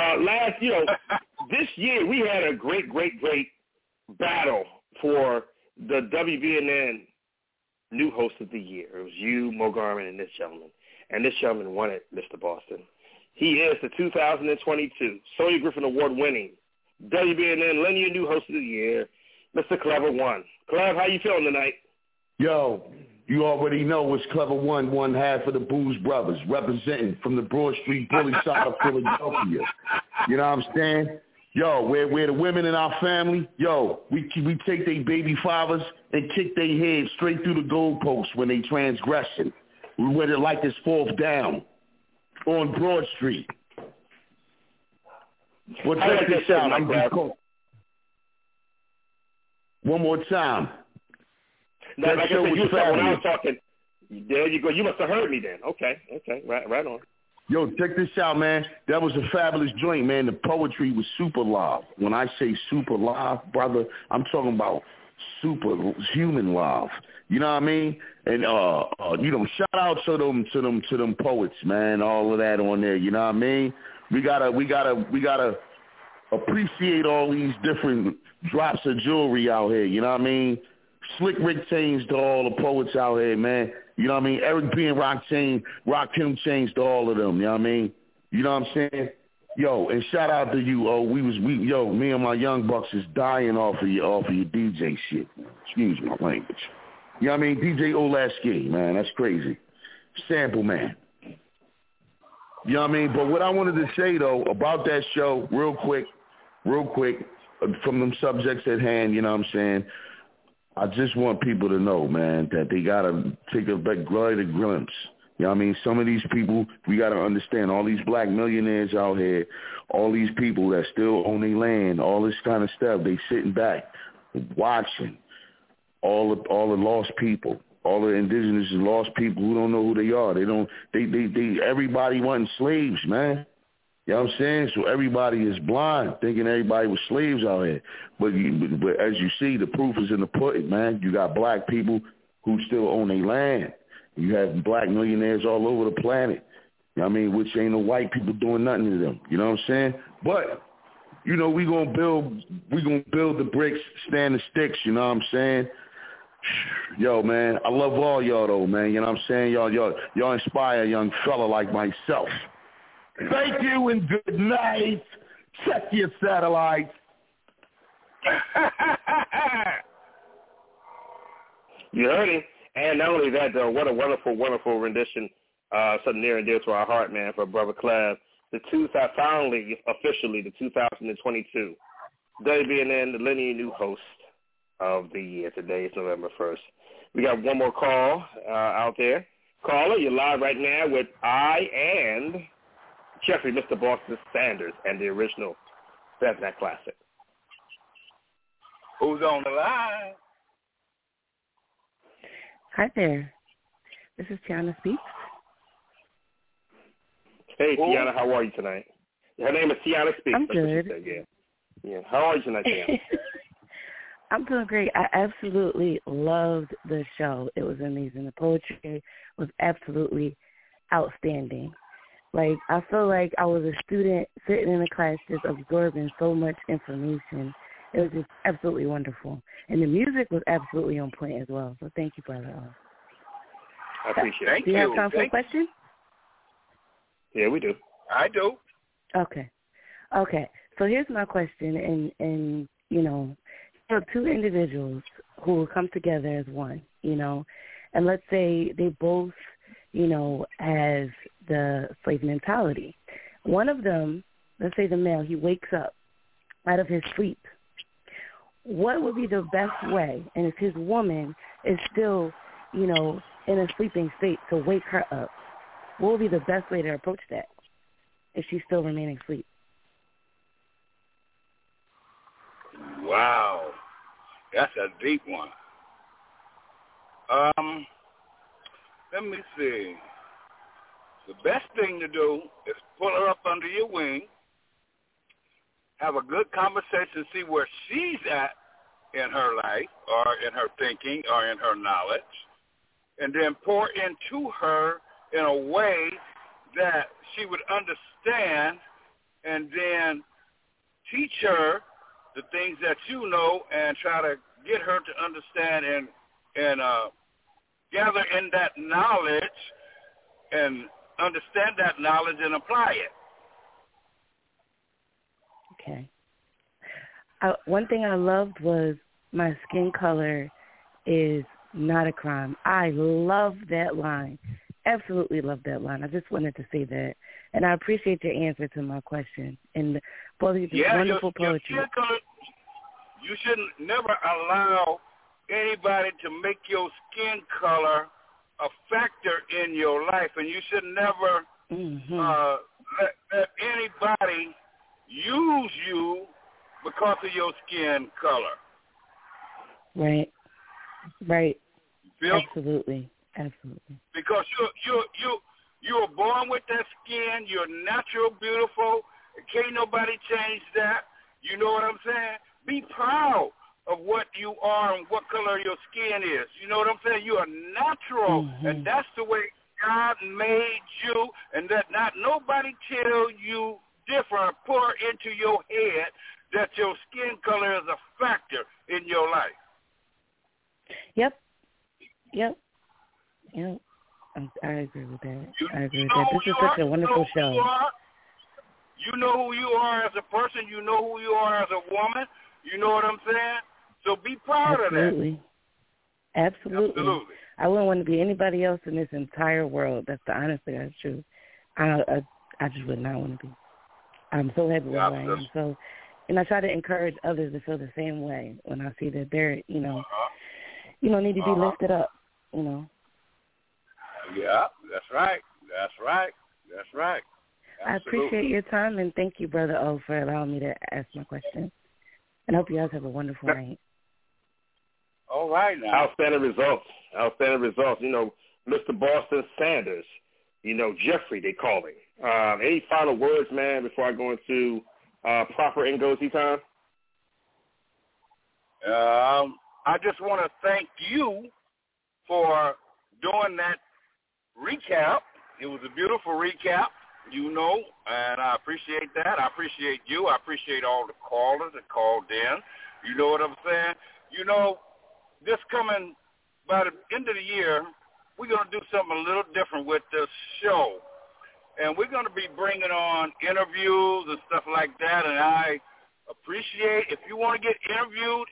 Speaker 11: this year we had a great battle for the WBNN new host of the year. It was you, Mo Garvin, and this gentleman. And this gentleman won it, Mr. Boston. He is the 2022 Sonya Griffin Award-winning WBNN Linear New Host of the Year, Mr. Clever One. Clev, how you feeling tonight?
Speaker 16: Yo, you already know it's Clever one half of the Booze Brothers, representing from the Broad Street Bully side of Philadelphia. You know what I'm saying? Yo, we're the women in our family. Yo, we take their baby fathers and kick their heads straight through the goalposts when they transgression. We went it like this fourth down on Broad Street. Well, check this out. I'm just calling. One more time.
Speaker 11: Now, like I said, when I was talking, there you go. You must have heard me then. Okay, right on.
Speaker 16: Yo, check this out, man. That was a fabulous joint, man. The poetry was super live. When I say super live, brother, I'm talking about super human live. You know what I mean? And shout out to them poets, man. All of that on there. You know what I mean? We gotta appreciate all these different drops of jewelry out here. You know what I mean? Slick Rick chains to all the poets out here, man. You know what I mean? Eric B. and Rakim chains to all of them. You know what I mean? You know what I'm saying? Yo, and shout out to you. Me and my young bucks is dying off of your DJ shit. Excuse my language. You know what I mean? DJ Olaski, man, that's crazy. Sample man. You know what I mean? But what I wanted to say though about that show, real quick, from them subjects at hand, you know what I'm saying? I just want people to know, man, that they gotta take a greater glimpse. You know what I mean? Some of these people, we got to understand, all these black millionaires out here, all these people that still own their land, all this kind of stuff, they sitting back watching all the lost people, all the indigenous and lost people who don't know who they are. Everybody wanting slaves, man. You know what I'm saying? So everybody is blind, thinking everybody was slaves out here. But as you see, the proof is in the pudding, man. You got black people who still own their land. You have black millionaires all over the planet. You know what I mean? Which ain't no white people doing nothing to them. You know what I'm saying? But, we gonna build the bricks, stand the sticks, you know what I'm saying? Yo, man, I love all y'all though, man. You know what I'm saying? Y'all inspire a young fella like myself. Thank you and good night. Check your satellites.
Speaker 11: You heard him. And not only that, though, what a wonderful, wonderful rendition, something near and dear to our heart, man, for Brother Clev. Finally, officially, the 2022 WBNN, the linear new host of the year. Today is November 1st. We got one more call out there. Caller, you're live right now with I and Jeffrey, Mr. Boston Sanders, and the original Snapback Classic.
Speaker 5: Who's on the line?
Speaker 17: Hi there. This is Tiana Speaks.
Speaker 11: Hey, Tiana, how are you tonight? Her name is Tiana Speaks.
Speaker 17: I'm good.
Speaker 11: Said, yeah. How are you tonight, Tiana?
Speaker 17: I'm doing great. I absolutely loved the show. It was amazing. The poetry was absolutely outstanding. Like, I feel like I was a student sitting in a class just absorbing so much information. It was just absolutely wonderful. And the music was absolutely on point as well. So thank you, Brother O.
Speaker 11: I appreciate it.
Speaker 17: Do you have time for a question?
Speaker 11: Yeah, we do.
Speaker 5: I do.
Speaker 17: Okay. So here's my question, and you know, two individuals who will come together as one, you know, and let's say they both, you know, have the slave mentality. One of them, let's say the male, he wakes up out of his sleep. What would be the best way, and if his woman is still, you know, in a sleeping state, to wake her up? What would be the best way to approach that if she's still remaining asleep?
Speaker 5: Wow. That's a deep one. Let me see. The best thing to do is pull her up under your wing, have a good conversation, see where she's at in her life or in her thinking or in her knowledge, and then pour into her in a way that she would understand, and then teach her the things that you know and try to get her to understand and gather in that knowledge and understand that knowledge and apply it.
Speaker 17: Okay. One thing I loved was my skin color is not a crime. I love that line. Absolutely love that line. I just wanted to say that. And I appreciate your answer to my question. And both of you, wonderful poetry.
Speaker 5: Your skin color, you should never allow anybody to make your skin color a factor in your life, and you should never let anybody use you because of your skin color.
Speaker 17: Right.
Speaker 5: Feel?
Speaker 17: Absolutely.
Speaker 5: Because you were born with that skin. You're natural, beautiful. Can't nobody change that. You know what I'm saying? Be proud of what you are and what color your skin is. You know what I'm saying? You are natural, and that's the way God made you, and that not nobody tell you different, pour into your head that your skin color is a factor in your life.
Speaker 17: Yep. I agree with that. This is such a wonderful show.
Speaker 5: You know who you are as a person. You know who you are as a woman. You know what I'm saying? So be proud of that.
Speaker 17: Absolutely. I wouldn't want to be anybody else in this entire world. That's the truth. I just would not want to be. I'm so happy with who I am. So, and I try to encourage others to feel the same way when I see that they're, need to be lifted up,
Speaker 5: Yeah, that's right. Absolutely.
Speaker 17: I appreciate your time, and thank you, Brother O, for allowing me to ask my question. And I hope you guys have a wonderful night.
Speaker 5: All right now.
Speaker 11: Outstanding results. Mr. Boston Sanders, Jeffrey, they call him. Any final words, man, before I go into proper Ngozi time?
Speaker 5: I just want to thank you for doing that recap. It was a beautiful recap, and I appreciate that. I appreciate you. I appreciate all the callers that called in. You know what I'm saying? This coming by the end of the year, we're going to do something a little different with this show. And we're going to be bringing on interviews and stuff like that. And I appreciate if you want to get interviewed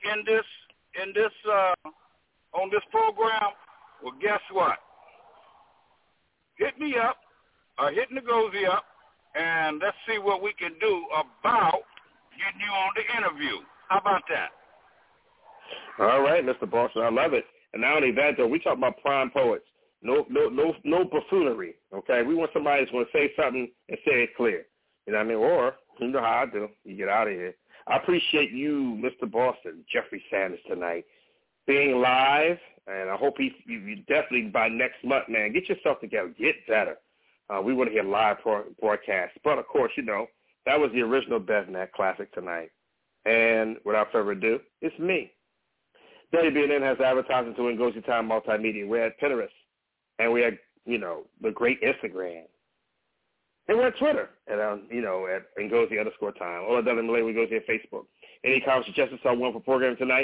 Speaker 5: on this program. Well, guess what? Hit me up or hit Ngozi up, and let's see what we can do about getting you on the interview. How about that?
Speaker 11: All right, Mr. Boston, I love it. And not only that, though, we talk about prime poets. No buffoonery, okay? We want somebody that's going to say something and say it clear. You know what I mean? Or, you know how I do. You get out of here. I appreciate you, Mr. Boston, Jeffrey Sanders, tonight, being live, and I hope you definitely by next month, man, get yourself together. Get better. We want to hear live broadcasts. But, of course, you know, that was the original BevNet Classic tonight. And without further ado, it's me. WBNN has advertising to Ngozi Time Multimedia. We're at Pinterest. And we had, you know, the great Instagram. And we're at Twitter at, at Ngozi_time. Or Dudley Malay with Ngozi at Facebook. Any comments, suggestions on one for program tonight?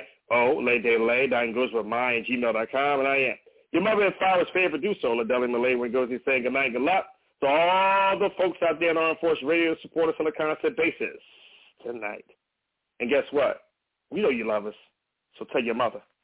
Speaker 11: LayDayLay.Ngozwithmine@gmail.com. And I am your mother and father's favorite producer, Dudley Malay with Ngozi saying good night, good luck to all the folks out there in Armed Forces Radio support us on a constant basis tonight. And guess what? We know you love us. So tell your mother.